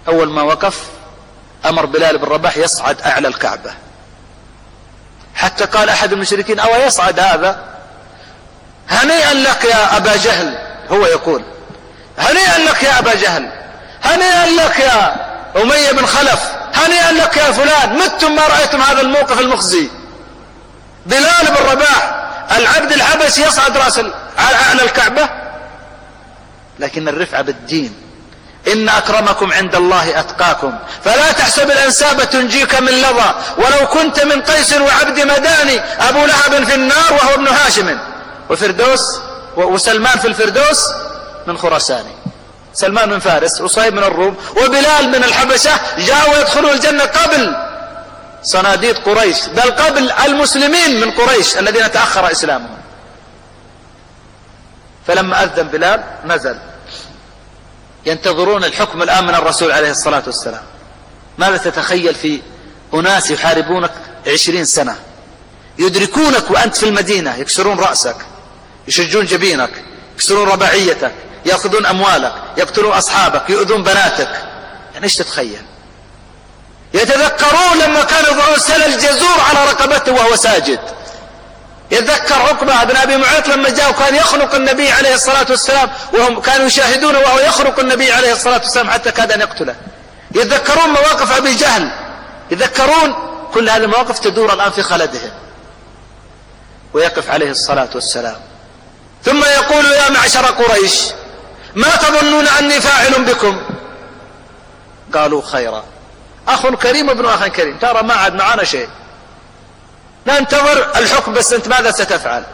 أول ما وقف أمر بلال بن رباح يصعد أعلى الكعبة، حتى قال أحد المشركين: أو يصعد هذا؟ هنيئا لك يا أبا جهل. هو يقول: هنيئا لك يا أبا جهل، هنيئا لك يا أمية بن خلف، هنيئا لك يا فلان، متم ما رأيتم هذا الموقف المخزي. بلال بن رباح العبد الحبشي يصعد رأس أعلى الكعبة. لكن الرفعة بالدين: إن أكرمكم عند الله أتقاكم، فلا تحسب الأنساب تنجيك من لظى، ولو كنت من قيس وعبد مداني، أبو لهب في النار وهو ابن هاشم، وفردوس وسلمان في الفردوس من خراساني، سلمان من فارس، وصهيب من الروم، وبلال من الحبشة، جاءوا يدخلوا الجنة قبل صناديد قريش، بل قبل المسلمين من قريش الذين تأخر إسلامهم. فلما أذن بلال نزل، ينتظرون الحكم الآن من الرسول عليه الصلاة والسلام. ماذا تتخيل في أناس يحاربونك 20 سنة، يدركونك وأنت في المدينة، يكسرون رأسك، يشجون جبينك، يكسرون رباعيتك، يأخذون أموالك، يقتلون أصحابك، يؤذون بناتك. يعني إيش تتخيل؟ يتذكرون لما كانوا يضعون سل الجزور على رقبته وهو ساجد. يتذكر عقبة بن أبي معيط لما جاء وكان يخنق النبي عليه الصلاة والسلام، وهم كانوا يشاهدونه وهو يخنق النبي عليه الصلاة والسلام حتى كاد أن يقتله. يتذكرون مواقف أبي جهل، يتذكرون كل هذه المواقف تدور الآن في خلدهم. ويقف عليه الصلاة والسلام ثم يقول: يا معشر قريش، ما تظنون أني فاعل بكم؟ قالوا: خيرا، أخ كريم ابن أخ كريم، ترى ما عاد معنا شيء، ننتظر الحكم، بس أنت ماذا ستفعل؟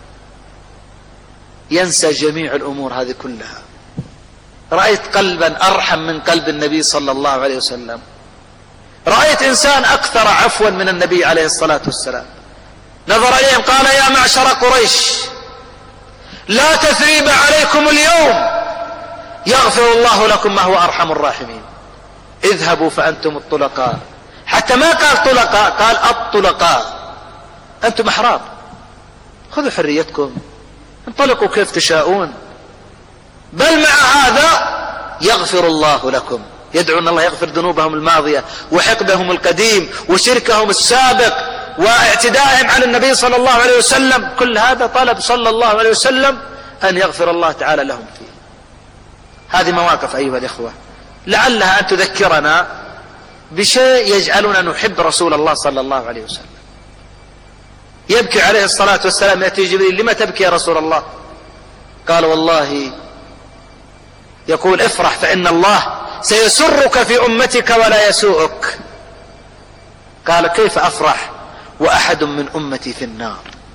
ينسى جميع الأمور هذه كلها. رأيت قلبا أرحم من قلب النبي صلى الله عليه وسلم، رأيت إنسان أكثر عفوا من النبي عليه الصلاة والسلام. نظر إليهم قال: يا معشر قريش، لا تثريب عليكم اليوم، يغفر الله لكم ما هو أرحم الراحمين، اذهبوا فأنتم الطلقاء. حتى ما قال طلقاء، قال الطلقاء، أنتم أحرار، خذوا حريتكم، انطلقوا كيف تشاءون، بل مع هذا يغفر الله لكم. يدعون الله يغفر ذنوبهم الماضية وحقدهم القديم وشركهم السابق واعتدائهم على النبي صلى الله عليه وسلم، كل هذا طلب صلى الله عليه وسلم أن يغفر الله تعالى لهم فيه. هذه مواقف أيها الإخوة لعلها أن تذكرنا بشيء يجعلنا نحب رسول الله صلى الله عليه وسلم. يبكي عليه الصلاة والسلام، يأتي جبريل: لما تبكي يا رسول الله؟ قال: والله، يقول: افرح فإن الله سيسرك في أمتك ولا يسوءك. قال: كيف أفرح وأحد من أمتي في النار؟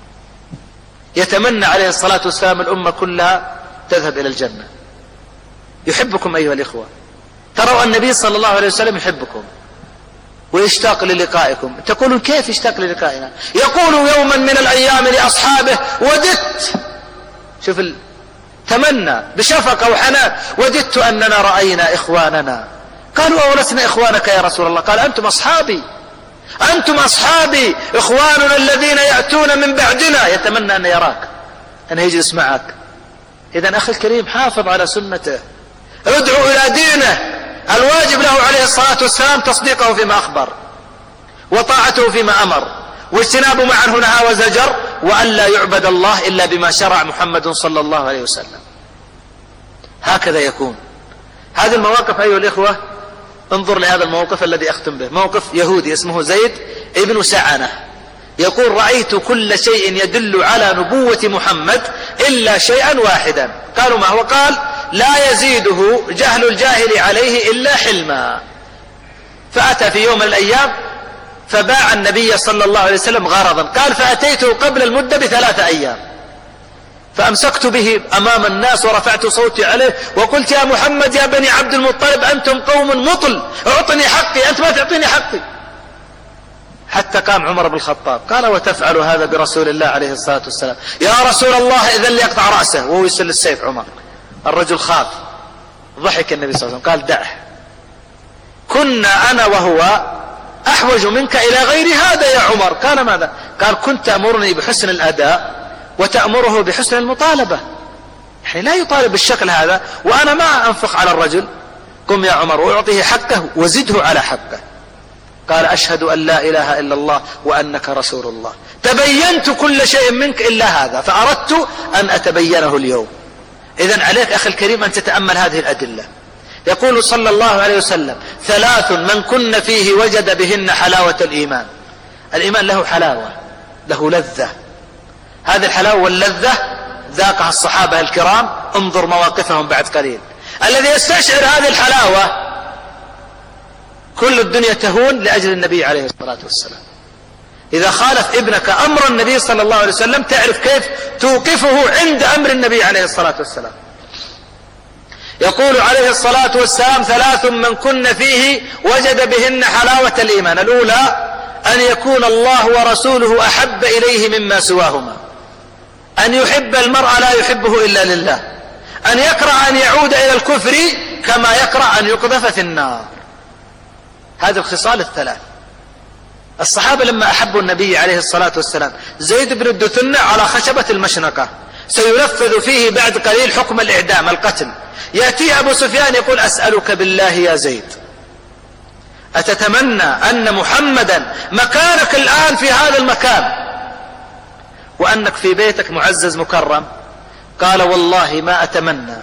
يتمنى عليه الصلاة والسلام الأمة كلها تذهب إلى الجنة. يحبكم أيها الإخوة، تروا النبي صلى الله عليه وسلم يحبكم ويشتاق للقائكم. تقولون: كيف يشتاق للقائنا؟ يقول يوما من الأيام لأصحابه: وددت، شوف تمنى بشفقة وحنان، وددت أننا رأينا إخواننا. قالوا: أولسنا إخوانك يا رسول الله؟ قال: أنتم أصحابي، أنتم أصحابي، إخواننا الذين يأتون من بعدنا. يتمنى أن يراك، أن يجلس معك. إذن أخي الكريم، حافظ على سنته، ادعو إلى دينه. الواجب له عليه الصلاة والسلام تصديقه فيما أخبر، وطاعته فيما أمر، واجتناب ما عنه نهى وزجر، وأن لا يعبد الله إلا بما شرع محمد صلى الله عليه وسلم. هكذا يكون. هذه المواقف أيها الإخوة، انظر لهذا الموقف الذي أختم به، موقف يهودي اسمه زيد ابن سعنة، يقول: رأيت كل شيء يدل على نبوة محمد إلا شيئا واحدا. قالوا: ما هو؟ قال: لا يزيده جهل الجاهل عليه إلا حلما. فأتى في يوم من الأيام فباع النبي صلى الله عليه وسلم غرضا، قال: فأتيته قبل المدة ب3 أيام، فأمسكت به أمام الناس ورفعت صوتي عليه وقلت: يا محمد يا بني عبد المطلب، أنتم قوم مطل، اعطني حقي، أنت ما تعطيني حقي. حتى قام عمر بن الخطاب قال: وتفعل هذا برسول الله عليه الصلاة والسلام؟ يا رسول الله، إذن ليقطع رأسه، وهو يسل السيف. عمر الرجل خاف، ضحك النبي صلى الله عليه وسلم قال: دعه، كنا أنا وهو أحوج منك إلى غير هذا يا عمر. قال: ماذا؟ قال: كنت تأمرني بحسن الأداء وتأمره بحسن المطالبة. يعني لا يطالب بالشكل هذا وأنا ما أنفق على الرجل. قم يا عمر وأعطيه حقه وزده على حقه. قال أشهد أن لا إله إلا الله وأنك رسول الله. تبينت كل شيء منك إلا هذا، فأردت أن أتبينه اليوم. إذن عليك أخي الكريم أن تتأمل هذه الأدلة. يقول صلى الله عليه وسلم: 3 من كن فيه وجد بهن حلاوة الإيمان. الإيمان له حلاوة، له لذة. هذه الحلاوة واللذة ذاقها الصحابة الكرام، انظر مواقفهم بعد قليل. الذي يستشعر هذه الحلاوة كل الدنيا تهون لأجل النبي عليه الصلاة والسلام. إذا خالف ابنك أمر النبي صلى الله عليه وسلم تعرف كيف توقفه عند أمر النبي عليه الصلاة والسلام. يقول عليه الصلاة والسلام: 3 من كن فيه وجد بهن حلاوة الإيمان. الأولى أن يكون الله ورسوله أحب إليه مما سواهما، أن يحب المرء لا يحبه إلا لله، أن يكره أن يعود إلى الكفر كما يكره أن يقذف في النار. هذه الخصال الثلاث. الصحابة لما أحبوا النبي عليه الصلاة والسلام، زيد بن الدثنة على خشبة المشنقة سينفذ فيه بعد قليل حكم الإعدام القتل. يأتي أبو سفيان يقول: أسألك بالله يا زيد، أتتمنى أن محمدا مكانك الآن في هذا المكان وأنك في بيتك معزز مكرم؟ قال: والله ما أتمنى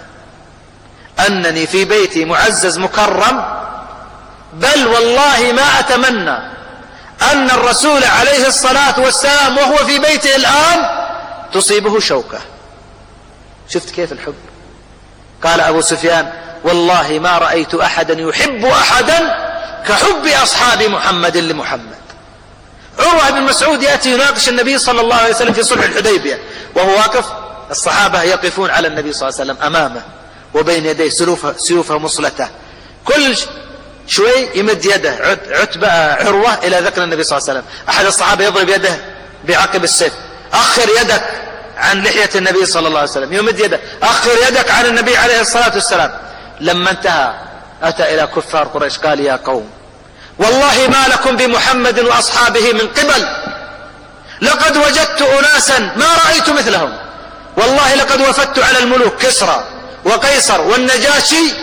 أنني في بيتي معزز مكرم، بل والله ما أتمنى أن الرسول عليه الصلاة والسلام وهو في بيته الآن تصيبه شوكة. شفت كيف الحب؟ قال أبو سفيان: والله ما رأيت أحدا يحب أحدا كحب أصحاب محمد لمحمد. عروة بن مسعود يأتي يناقش النبي صلى الله عليه وسلم في صلح الحديبية وهو واقف، الصحابة يقفون على النبي صلى الله عليه وسلم أمامه وبين يديه سيوفه مصلته، كل شوي يمد يده عروة إلى ذكر النبي صلى الله عليه وسلم. أحد الصحابة يضرب يده بعقب السيف: أخر يدك عن لحية النبي صلى الله عليه وسلم. يمد يده: أخر يدك عن النبي عليه الصلاة والسلام. لما انتهى أتى إلى كفار قريش قال: يا قوم، والله ما لكم بمحمد وأصحابه من قبل، لقد وجدت أناسا ما رأيت مثلهم، والله لقد وفدت على الملوك كسرى وقيصر والنجاشي،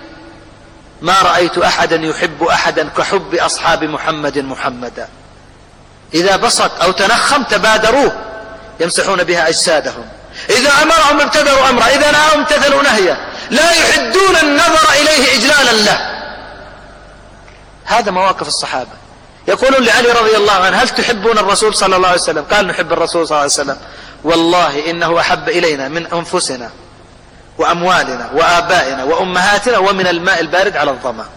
ما رأيت أحدا يحب أحدا كحب أصحاب محمد محمدا. إذا بسط أو تنخم تبادروه يمسحون بها أجسادهم، إذا أمرهم ابتدروا أمره، إذا نهاهم امتثلوا نهيه، لا يحدون النظر إليه إجلالا له. هذا مواقف الصحابة. يقولون لعلي رضي الله عنه: هل تحبون الرسول صلى الله عليه وسلم؟ قال: نحب الرسول صلى الله عليه وسلم، والله إنه أحب إلينا من أنفسنا وأموالنا وآبائنا وأمهاتنا ومن الماء البارد على الظما.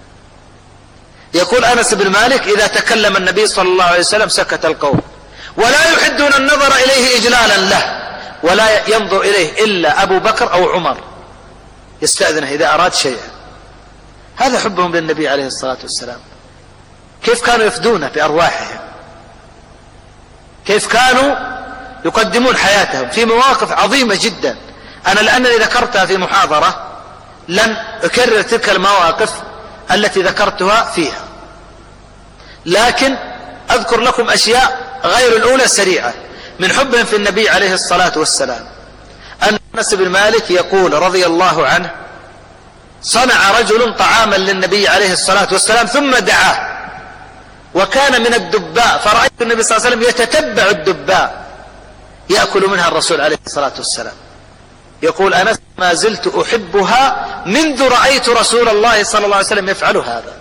يقول أنس بن مالك: إذا تكلم النبي صلى الله عليه وسلم سكت القوم، ولا يحدون النظر إليه إجلالا له، ولا ينظر إليه إلا أبو بكر أو عمر يستأذنه إذا أراد شيئا. هذا حبهم للنبي عليه الصلاة والسلام. كيف كانوا يفدونه بأرواحهم، كيف كانوا يقدمون حياتهم في مواقف عظيمة جدا. أنا لأنني ذكرتها في محاضرة لن أكرر تلك المواقف التي ذكرتها فيها، لكن أذكر لكم أشياء غير الأولى سريعة من حبهم في النبي عليه الصلاة والسلام. أنس بن مالك يقول رضي الله عنه: صنع رجل طعاما للنبي عليه الصلاة والسلام ثم دعاه، وكان من الدباء، فرأيت النبي صلى الله عليه وسلم يتتبع الدباء يأكل منها الرسول عليه الصلاة والسلام. يقول أنس: ما زلت أحبها منذ رأيت رسول الله صلى الله عليه وسلم يفعل هذا.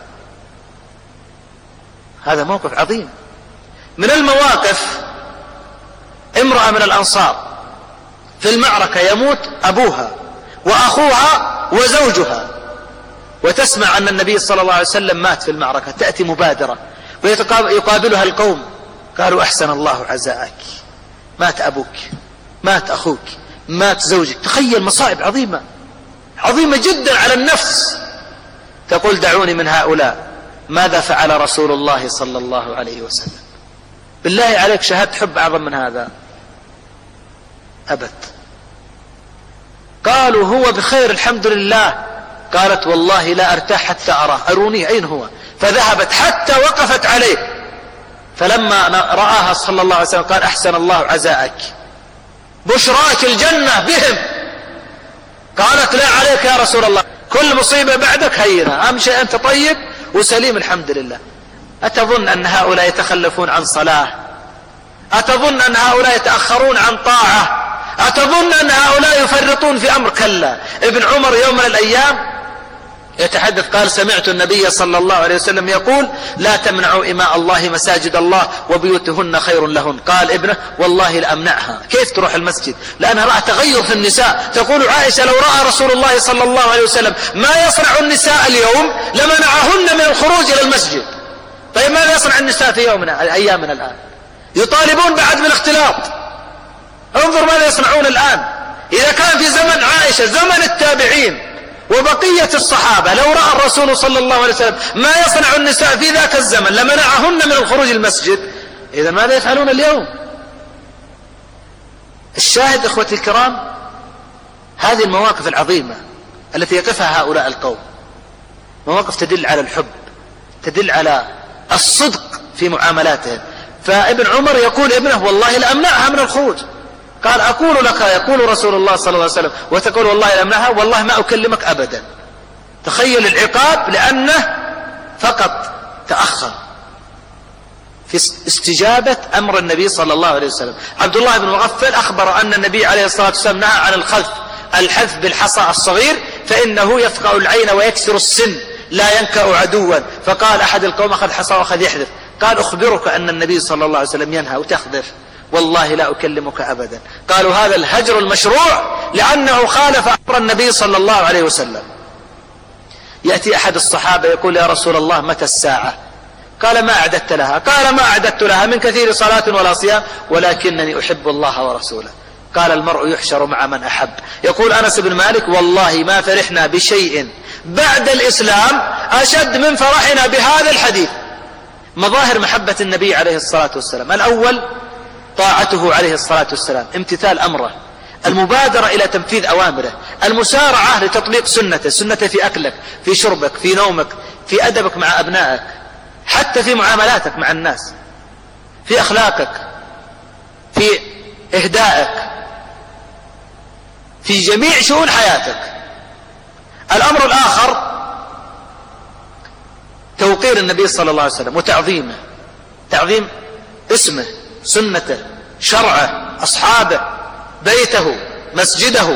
هذا موقف عظيم. من المواقف امرأة من الأنصار في المعركة يموت أبوها وأخوها وزوجها، وتسمع أن النبي صلى الله عليه وسلم مات في المعركة، تأتي مبادرة ويقابلها القوم، قالوا: أحسن الله عزاءك، مات أبوك، مات أخوك، مات زوجك. تخيل مصائب عظيمة عظيمة جدا على النفس. تقول: دعوني من هؤلاء، ماذا فعل رسول الله صلى الله عليه وسلم؟ بالله عليك شهدت حب أعظم من هذا؟ أبد. قالوا: هو بخير الحمد لله. قالت: والله لا أرتاح حتى أراه، أروني أين هو. فذهبت حتى وقفت عليه، فلما رآها صلى الله عليه وسلم قال: أحسن الله عزاءك، بشراك الجنة بهم. قالت: لا عليك يا رسول الله. كل مصيبة بعدك هينة، أهم شيء أنت طيب وسليم الحمد لله. أتظن أن هؤلاء يتخلفون عن صلاة؟ أتظن أن هؤلاء يتأخرون عن طاعة؟ أتظن أن هؤلاء يفرطون في أمر؟ كلا. ابن عمر يوم من الأيام يتحدث قال: سمعت النبي صلى الله عليه وسلم يقول: لا تمنعوا إماء الله مساجد الله وبيوتهن خير لهن. قال ابنه: والله لأمنعها. كيف تروح المسجد؟ لأنها رأى تغير في النساء. تقول عائشة: لو رأى رسول الله صلى الله عليه وسلم ما يصنع النساء اليوم لمنعهن من الخروج إلى المسجد. طيب ماذا يصنع النساء في يومنا أيامنا الآن؟ يطالبون بعد بالاختلاط. انظر ماذا يصنعون الآن. إذا كان في زمن عائشة، زمن التابعين وبقية الصحابة، لو رأى الرسول صلى الله عليه وسلم ما يصنع النساء في ذاك الزمن لمنعهن من الخروج المسجد، إذا ماذا يفعلون اليوم؟ الشاهد إخوتي الكرام، هذه المواقف العظيمة التي يقفها هؤلاء القوم مواقف تدل على الحب، تدل على الصدق في معاملاتهم. فابن عمر يقول ابنه: والله لأمنعها من الخروج. قال: أقول لك يقول رسول الله صلى الله عليه وسلم وتقول والله لأمنعها؟ والله ما أكلمك أبدا. تخيل العقاب لأنه فقط تأخر في استجابة أمر النبي صلى الله عليه وسلم. عبد الله بن مغفل أخبر أن النبي عليه الصلاة والسلام نهى عن الحذف بالحصى الصغير فإنه يفقع العين ويكسر السن لا ينكأ عدوا. فقال أحد القوم: أخذ حصى وأخذ يحذف. قال: أخبرك أن النبي صلى الله عليه وسلم ينهى وتخذف. والله لا أكلمك أبدا. قالوا: هذا الهجر المشروع لأنه خالف أمر النبي صلى الله عليه وسلم. يأتي أحد الصحابة يقول: يا رسول الله متى الساعة؟ قال: ما أعددت لها؟ قال: ما أعددت لها من كثير صلاة ولا صيام ولكنني أحب الله ورسوله. قال: المرء يحشر مع من أحب. يقول أنس بن مالك: والله ما فرحنا بشيء بعد الإسلام أشد من فرحنا بهذا الحديث. مظاهر محبة النبي عليه الصلاة والسلام: الأول طاعته عليه الصلاة والسلام، امتثال أمره، المبادرة إلى تنفيذ أوامره، المسارعة لتطبيق سنته في أكلك، في شربك، في نومك، في أدبك مع أبنائك، حتى في معاملاتك مع الناس، في أخلاقك، في إهدائك، في جميع شؤون حياتك. الأمر الآخر توقير النبي صلى الله عليه وسلم وتعظيمه، تعظيم اسمه، سنته، شرعه، أصحابه، بيته، مسجده،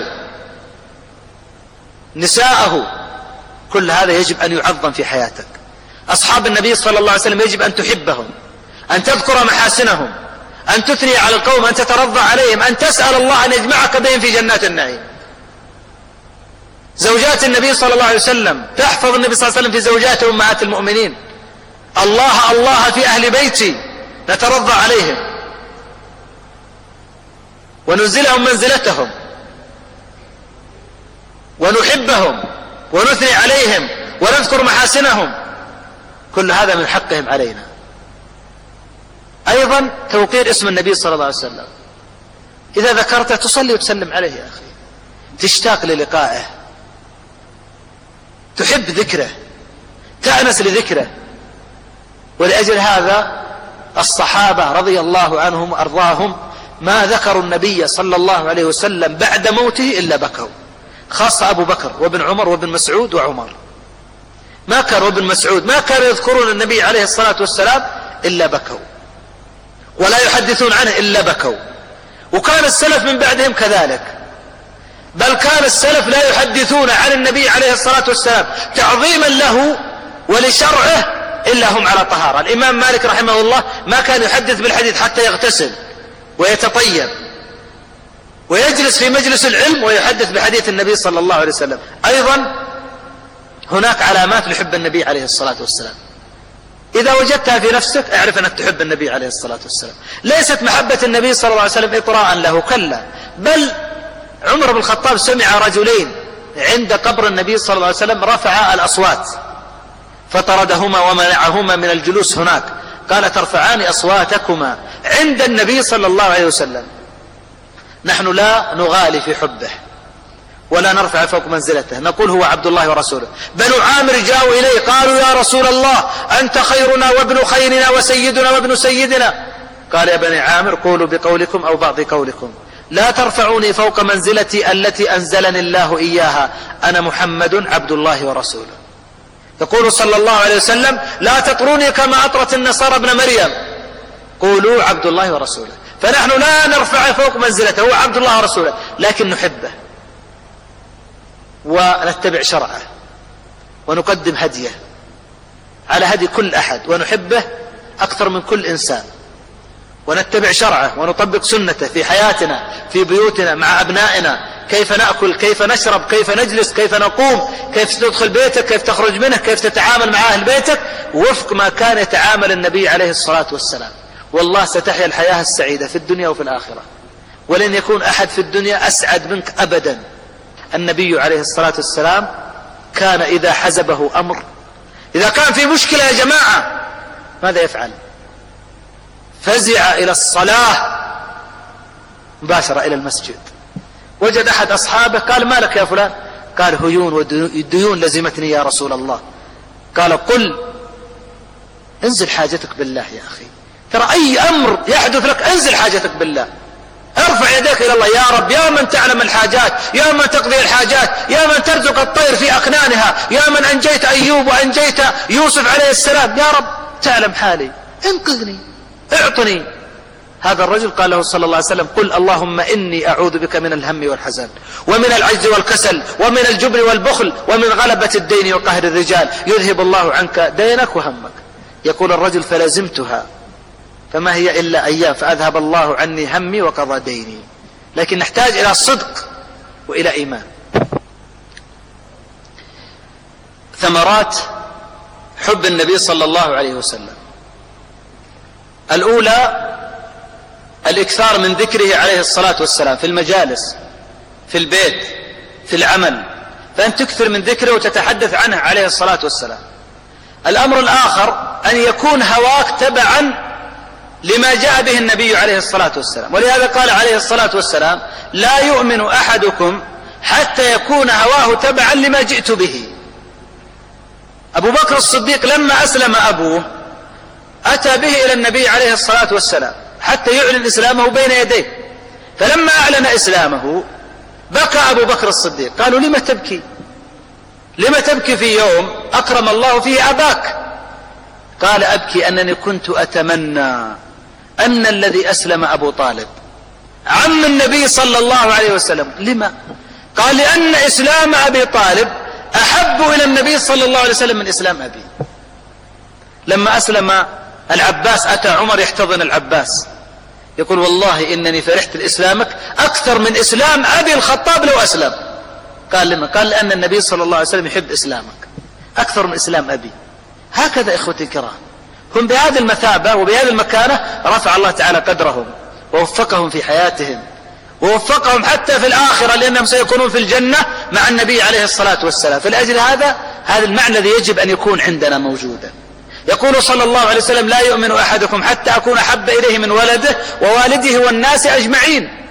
نساءه، كل هذا يجب أن يعظم في حياتك. أصحاب النبي صلى الله عليه وسلم يجب أن تحبهم، أن تذكر محاسنهم، أن تثني على القوم، أن تترضى عليهم، أن تسأل الله أن يجمعك بهم في جنات النعيم. زوجات النبي صلى الله عليه وسلم، تحفظ النبي صلى الله عليه وسلم في زوجات أمهات المؤمنين. الله الله في أهل بيتي، نترضى عليهم وننزلهم منزلتهم ونحبهم ونثني عليهم ونذكر محاسنهم، كل هذا من حقهم علينا. أيضا توقير اسم النبي صلى الله عليه وسلم، إذا ذكرته تصلي وتسلم عليه يا أخي، تشتاق للقائه، تحب ذكره، تأنس لذكره. ولأجل هذا الصحابة رضي الله عنهم وأرضاهم ما ذكروا النبي صلى الله عليه وسلم بعد موته إلا بكوا، خاصة أبو بكر وابن عمر وابن مسعود وعمر. ما كانوا ابن مسعود ما كانوا يذكرون النبي عليه الصلاة والسلام إلا بكوا، ولا يحدثون عنه إلا بكوا. وكان السلف من بعدهم كذلك، بل كان السلف لا يحدثون عن النبي عليه الصلاة والسلام تعظيما له ولشرعه إلا هم على طهارة. الإمام مالك رحمه الله ما كان يحدث بالحديث حتى يغتسل ويتطيب ويجلس في مجلس العلم ويحدث بحديث النبي صلى الله عليه وسلم. أيضا هناك علامات لحب النبي عليه الصلاة والسلام، إذا وجدتها في نفسك اعرف أنك تحب النبي عليه الصلاة والسلام. ليست محبة النبي صلى الله عليه وسلم إطراء له، كلا، بل عمر بن الخطاب سمع رجلين عند قبر النبي صلى الله عليه وسلم رفعا الأصوات فطردهما ومنعهما من الجلوس هناك. قال: ترفعان أصواتكما عند النبي صلى الله عليه وسلم. نحن لا نغالي في حبه ولا نرفع فوق منزلته، نقول هو عبد الله ورسوله. بنو عامر جاءوا إليه قالوا: يا رسول الله أنت خيرنا وابن خيرنا وسيدنا وابن سيدنا. قال: يا بني عامر قولوا بقولكم أو بعض قولكم، لا ترفعوني فوق منزلتي التي أنزلني الله إياها، أنا محمد عبد الله ورسوله. يقول صلى الله عليه وسلم لا تطروني كما أطرت النصارى ابن مريم، قولوا عبد الله ورسوله. فنحن لا نرفع فوق منزلته، هو عبد الله ورسوله، لكن نحبه ونتبع شرعه ونقدم هديه على هدي كل أحد، ونحبه أكثر من كل إنسان، ونتبع شرعه ونطبق سنته في حياتنا، في بيوتنا، مع أبنائنا، كيف نأكل، كيف نشرب، كيف نجلس، كيف نقوم، كيف تدخل بيتك، كيف تخرج منه، كيف تتعامل مع أهل بيتك وفق ما كان يتعامل النبي عليه الصلاة والسلام. والله ستحيا الحياة السعيدة في الدنيا وفي الآخرة، ولن يكون أحد في الدنيا أسعد منك أبدا. النبي عليه الصلاة والسلام كان إذا حزبه أمر، إذا كان في مشكلة يا جماعة ماذا يفعل؟ فزع إلى الصلاة مباشرة إلى المسجد. وجد أحد أصحابه قال ما لك يا فلان؟ قال هيون وديون لزمتني يا رسول الله. قال قل انزل حاجتك بالله يا أخي، ترى أي أمر يحدث لك انزل حاجتك بالله، ارفع يديك إلى الله، يا رب يا من تعلم الحاجات، يا من تقضي الحاجات، يا من ترزق الطير في أكنانها، يا من أنجيت أيوب وأنجيت يوسف عليه السلام، يا رب تعلم حالي انقذني اعطني. هذا الرجل قال له صلى الله عليه وسلم قل اللهم إني أعوذ بك من الهم والحزن ومن العجز والكسل ومن الجبن والبخل ومن غلبة الدين وقهر الرجال، يذهب الله عنك دينك وهمك. يقول الرجل فلزمتها فما هي إلا أيام فأذهب الله عني همي وقضى ديني. لكن نحتاج إلى صدق وإلى إيمان. ثمرات حب النبي صلى الله عليه وسلم: الأولى الإكثار من ذكره عليه الصلاة والسلام في المجالس، في البيت، في العمل، فأن تكثر من ذكره وتتحدث عنه عليه الصلاة والسلام. الأمر الآخر أن يكون هواك تبعا لما جاء به النبي عليه الصلاة والسلام، ولهذا قال عليه الصلاة والسلام لا يؤمن أحدكم حتى يكون هواه تبعا لما جئت به. أبو بكر الصديق لما أسلم أبوه أتى به إلى النبي عليه الصلاة والسلام حتى يعلن إسلامه بين يديه، فلما أعلن إسلامه بكى أبو بكر الصديق. قالوا لما تبكي؟ لما تبكي في يوم أكرم الله فيه أباك؟ قال أبكي أنني كنت أتمنى أن الذي أسلم أبو طالب عم النبي صلى الله عليه وسلم. لما؟ قال لأن إسلام أبي طالب أحب إلى النبي صلى الله عليه وسلم من إسلام أبي. لما أسلم العباس أتى عمر يحتضن العباس يقول والله إنني فرحت لإسلامك أكثر من إسلام أبي الخطاب لو أسلم. قال لما؟ قال لأن النبي صلى الله عليه وسلم يحب إسلامك أكثر من إسلام أبي. هكذا إخوتي الكرام، هم بهذه المثابة وبهذه المكانة رفع الله تعالى قدرهم ووفقهم في حياتهم ووفقهم حتى في الآخرة، لأنهم سيكونون في الجنة مع النبي عليه الصلاة والسلام. فلأجل هذا المعنى الذي يجب أن يكون عندنا موجودا. يقول صلى الله عليه وسلم لا يؤمن أحدكم حتى أكون أحب إليه من ولده ووالده والناس أجمعين.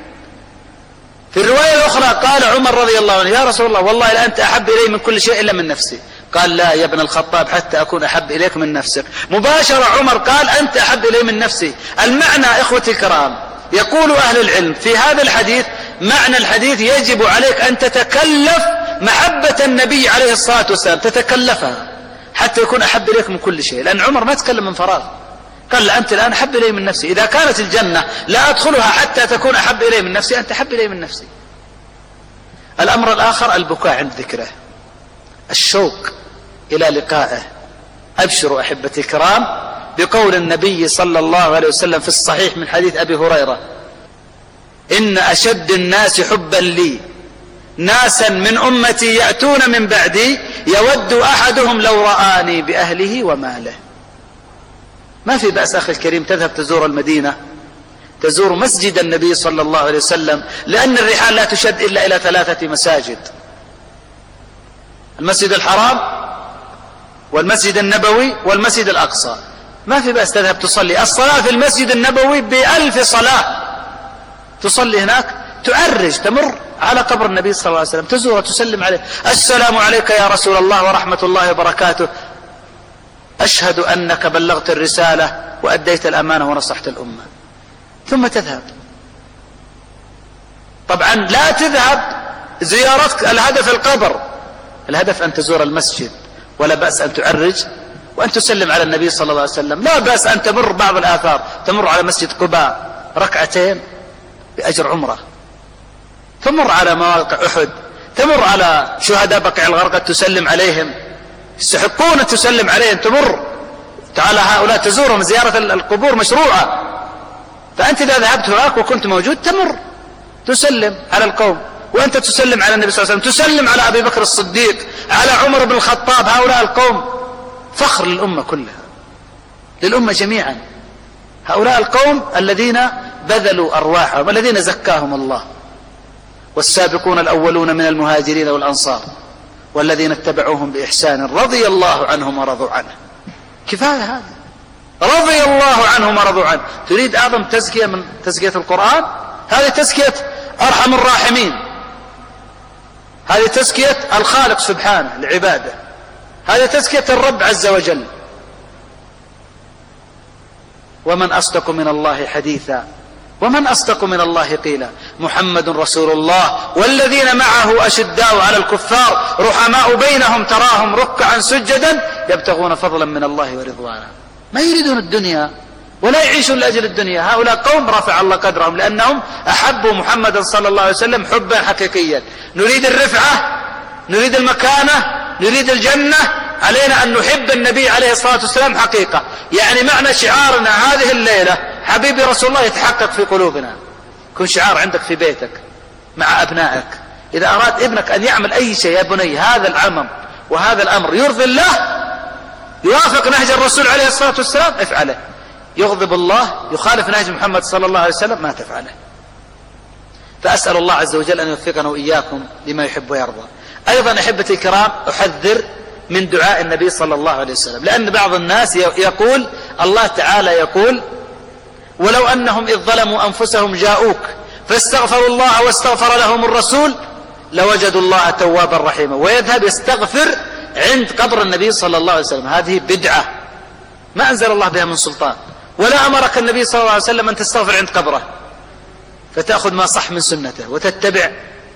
في الرواية الأخرى قال عمر رضي الله عنه يا رسول الله والله لأنت أحب إلي من كل شيء إلا من نفسي. قال لا يا ابن الخطاب حتى أكون أحب إليك من نفسك. مباشرة عمر قال أنت أحب إلي من نفسي. المعنى إخوتي الكرام يقول أهل العلم في هذا الحديث، معنى الحديث يجب عليك أن تتكلف محبة النبي عليه الصلاة والسلام، تتكلفها حتى يكون أحب إليك من كل شيء. لأن عمر ما تكلم من فراغ، قال أنت الآن أحب إلي من نفسي. إذا كانت الجنة لا أدخلها حتى تكون أحب إلي من نفسي، أنت أحب إلي من نفسي. الأمر الآخر البكاء عند ذكره، الشوق إلى لقائه. أبشروا أحبتي الكرام بقول النبي صلى الله عليه وسلم في الصحيح من حديث أبي هريرة إن أشد الناس حبا لي ناسا من أمتي يأتون من بعدي يود أحدهم لو رآني بأهله وماله. ما في بأس أخي الكريم تذهب تزور المدينة، تزور مسجد النبي صلى الله عليه وسلم، لأن الرحال لا تشد إلا إلى 3 مساجد: المسجد الحرام والمسجد النبوي والمسجد الأقصى. ما في بأس تذهب تصلي. الصلاة في المسجد النبوي ب1000 صلاة، تصلي هناك، تعرج، تمر على قبر النبي صلى الله عليه وسلم، تزوره، تسلم عليه، السلام عليك يا رسول الله ورحمة الله وبركاته، أشهد أنك بلغت الرسالة وأديت الأمانة ونصحت الأمة. ثم تذهب. طبعا لا تذهب زيارتك الهدف القبر، الهدف أن تزور المسجد، ولا بأس أن تعرج وأن تسلم على النبي صلى الله عليه وسلم. لا بأس أن تمر بعض الآثار، تمر على مسجد قباء ركعتين بأجر عمرة، تمر على مواقع أحد، تمر على شهداء بقيع الغرقد تسلم عليهم، يستحقون أن تسلم عليهم، تمر تعالى هؤلاء تزورهم، زيارة القبور مشروعة. فأنت إذا ذهبت هناك وكنت موجود تمر تسلم على القوم، وأنت تسلم على النبي صلى الله عليه وسلم، تسلم على أبي بكر الصديق، على عمر بن الخطاب. هؤلاء القوم فخر للأمة كلها، للأمة جميعا. هؤلاء القوم الذين بذلوا أرواحهم، الذين زكاهم الله. والسابقون الأولون من المهاجرين والأنصار والذين اتبعوهم بإحسان رضي الله عنهم ورضوا عنه. كفاية هذا، رضي الله عنهم ورضوا عنه. تريد أعظم تزكية من تزكية القرآن؟ هذه تزكية أرحم الراحمين، هذه تزكية الخالق سبحانه لعباده، هذه تزكية الرب عز وجل. ومن أصدق من الله حديثا ومن أصدق من الله قيلا. محمد رسول الله والذين معه أشداء على الكفار رحماء بينهم تراهم ركعا سجدا يبتغون فضلا من الله ورضوانا. ما يريدون الدنيا ولا يعيشون لأجل الدنيا. هؤلاء قوم رفع الله قدرهم لأنهم أحبوا محمدا صلى الله عليه وسلم حبا حقيقيا. نريد الرفعة، نريد المكانة، نريد الجنة، علينا أن نحب النبي عليه الصلاة والسلام حقيقة. يعني معنى شعارنا هذه الليلة حبيبي رسول الله يتحقق في قلوبنا، يكون شعار عندك في بيتك مع أبنائك. إذا أراد ابنك أن يعمل أي شيء، يا بني هذا العمل وهذا الأمر يرضي الله، يوافق نهج الرسول عليه الصلاة والسلام، افعله. يغضب الله، يخالف نهج محمد صلى الله عليه وسلم، ما تفعله. فأسأل الله عز وجل أن يوفقنا وإياكم لما يحب ويرضى. أيضا أحبتي الكرام أحذر من دعاء النبي صلى الله عليه وسلم، لأن بعض الناس يقول الله تعالى يقول ولو أنهم إذ ظلموا أنفسهم جاءوك فاستغفروا الله واستغفر لهم الرسول لوجدوا الله توابا رحيما، ويذهب يستغفر عند قبر النبي صلى الله عليه وسلم. هذه بدعة ما أنزل الله بها من سلطان، ولا أمرك النبي صلى الله عليه وسلم أن تستغفر عند قبره، فتأخذ ما صح من سنته وتتبع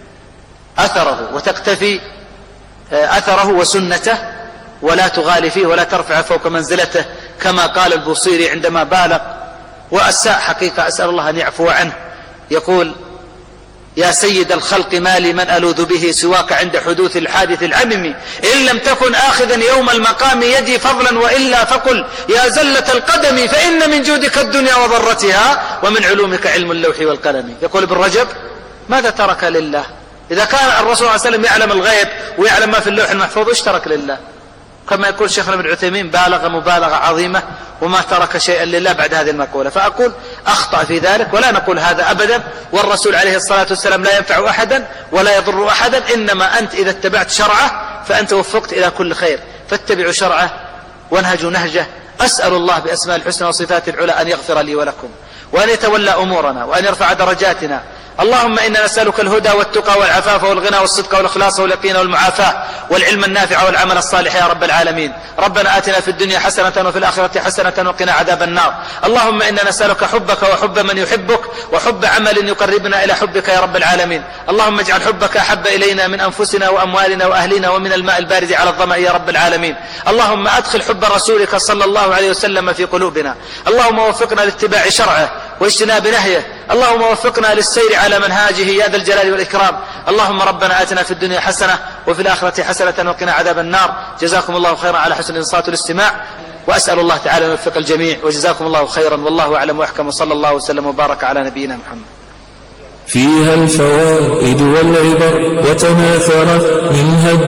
أثره وتقتفي أثره وسنته، ولا تغالي فيه ولا ترفع فوق منزلته، كما قال البوصيري عندما بالغ وأساء حقيقة، أسأل الله أن يعفو عنه. يقول يا سيد الخلق ما لي من ألوذ به سواك عند حدوث الحادث العمم، إن لم تكن آخذا يوم المقام يدي فضلا وإلا فقل يا زلة القدم فإن من جودك الدنيا وضرتها ومن علومك علم اللوح والقلم. يقول ابن رجب ماذا ترك لله؟ إذا كان الرسول صلى الله عليه وسلم يعلم الغيب ويعلم ما في اللوح المحفوظ، ايش ترك لله؟ كما يقول شيخنا ابن عثيمين بالغ مبالغة عظيمة وما ترك شيئا لله بعد هذه المقولة. فأقول أخطأ في ذلك، ولا نقول هذا أبدا، والرسول عليه الصلاة والسلام لا ينفع أحدا ولا يضر أحدا، إنما أنت إذا اتبعت شرعه فأنت وفقت إلى كل خير، فاتبعوا شرعه وانهجوا نهجه. أسأل الله بأسماء الحسنى وصفات العلى أن يغفر لي ولكم وأن يتولى أمورنا وأن يرفع درجاتنا. اللهم إنا نسألك الهدى والتقى والعفاف والغنى والصدق والإخلاص واليقين والمعافاة والعلم النافع والعمل الصالح يا رب العالمين. ربنا آتنا في الدنيا حسنة وفي الآخرة حسنة وقنا عذاب النار. اللهم إنا نسألك حبك وحب من يحبك وحب عمل يقربنا إلى حبك يا رب العالمين. اللهم اجعل حبك أحب إلينا من أنفسنا وأموالنا وأهلنا ومن الماء البارد على الظمأ يا رب العالمين. اللهم أدخل حب رسولك صلى الله عليه وسلم في قلوبنا. اللهم وفقنا لاتباع شرعه واجتناب نهيه. اللهم وفقنا للسير على منهاجه يا ذا الجلال والإكرام. اللهم ربنا آتنا في الدنيا حسنة وفي الآخرة حسنة وقنا عذاب النار. جزاكم الله خيرا على حسن الإنصات والاستماع، وأسأل الله تعالى أن يوفق الجميع، وجزاكم الله خيرا، والله أعلم وأحكم، وصلى الله وسلم وبارك على نبينا محمد. فيها الفوائد والعبر وتناثرت منها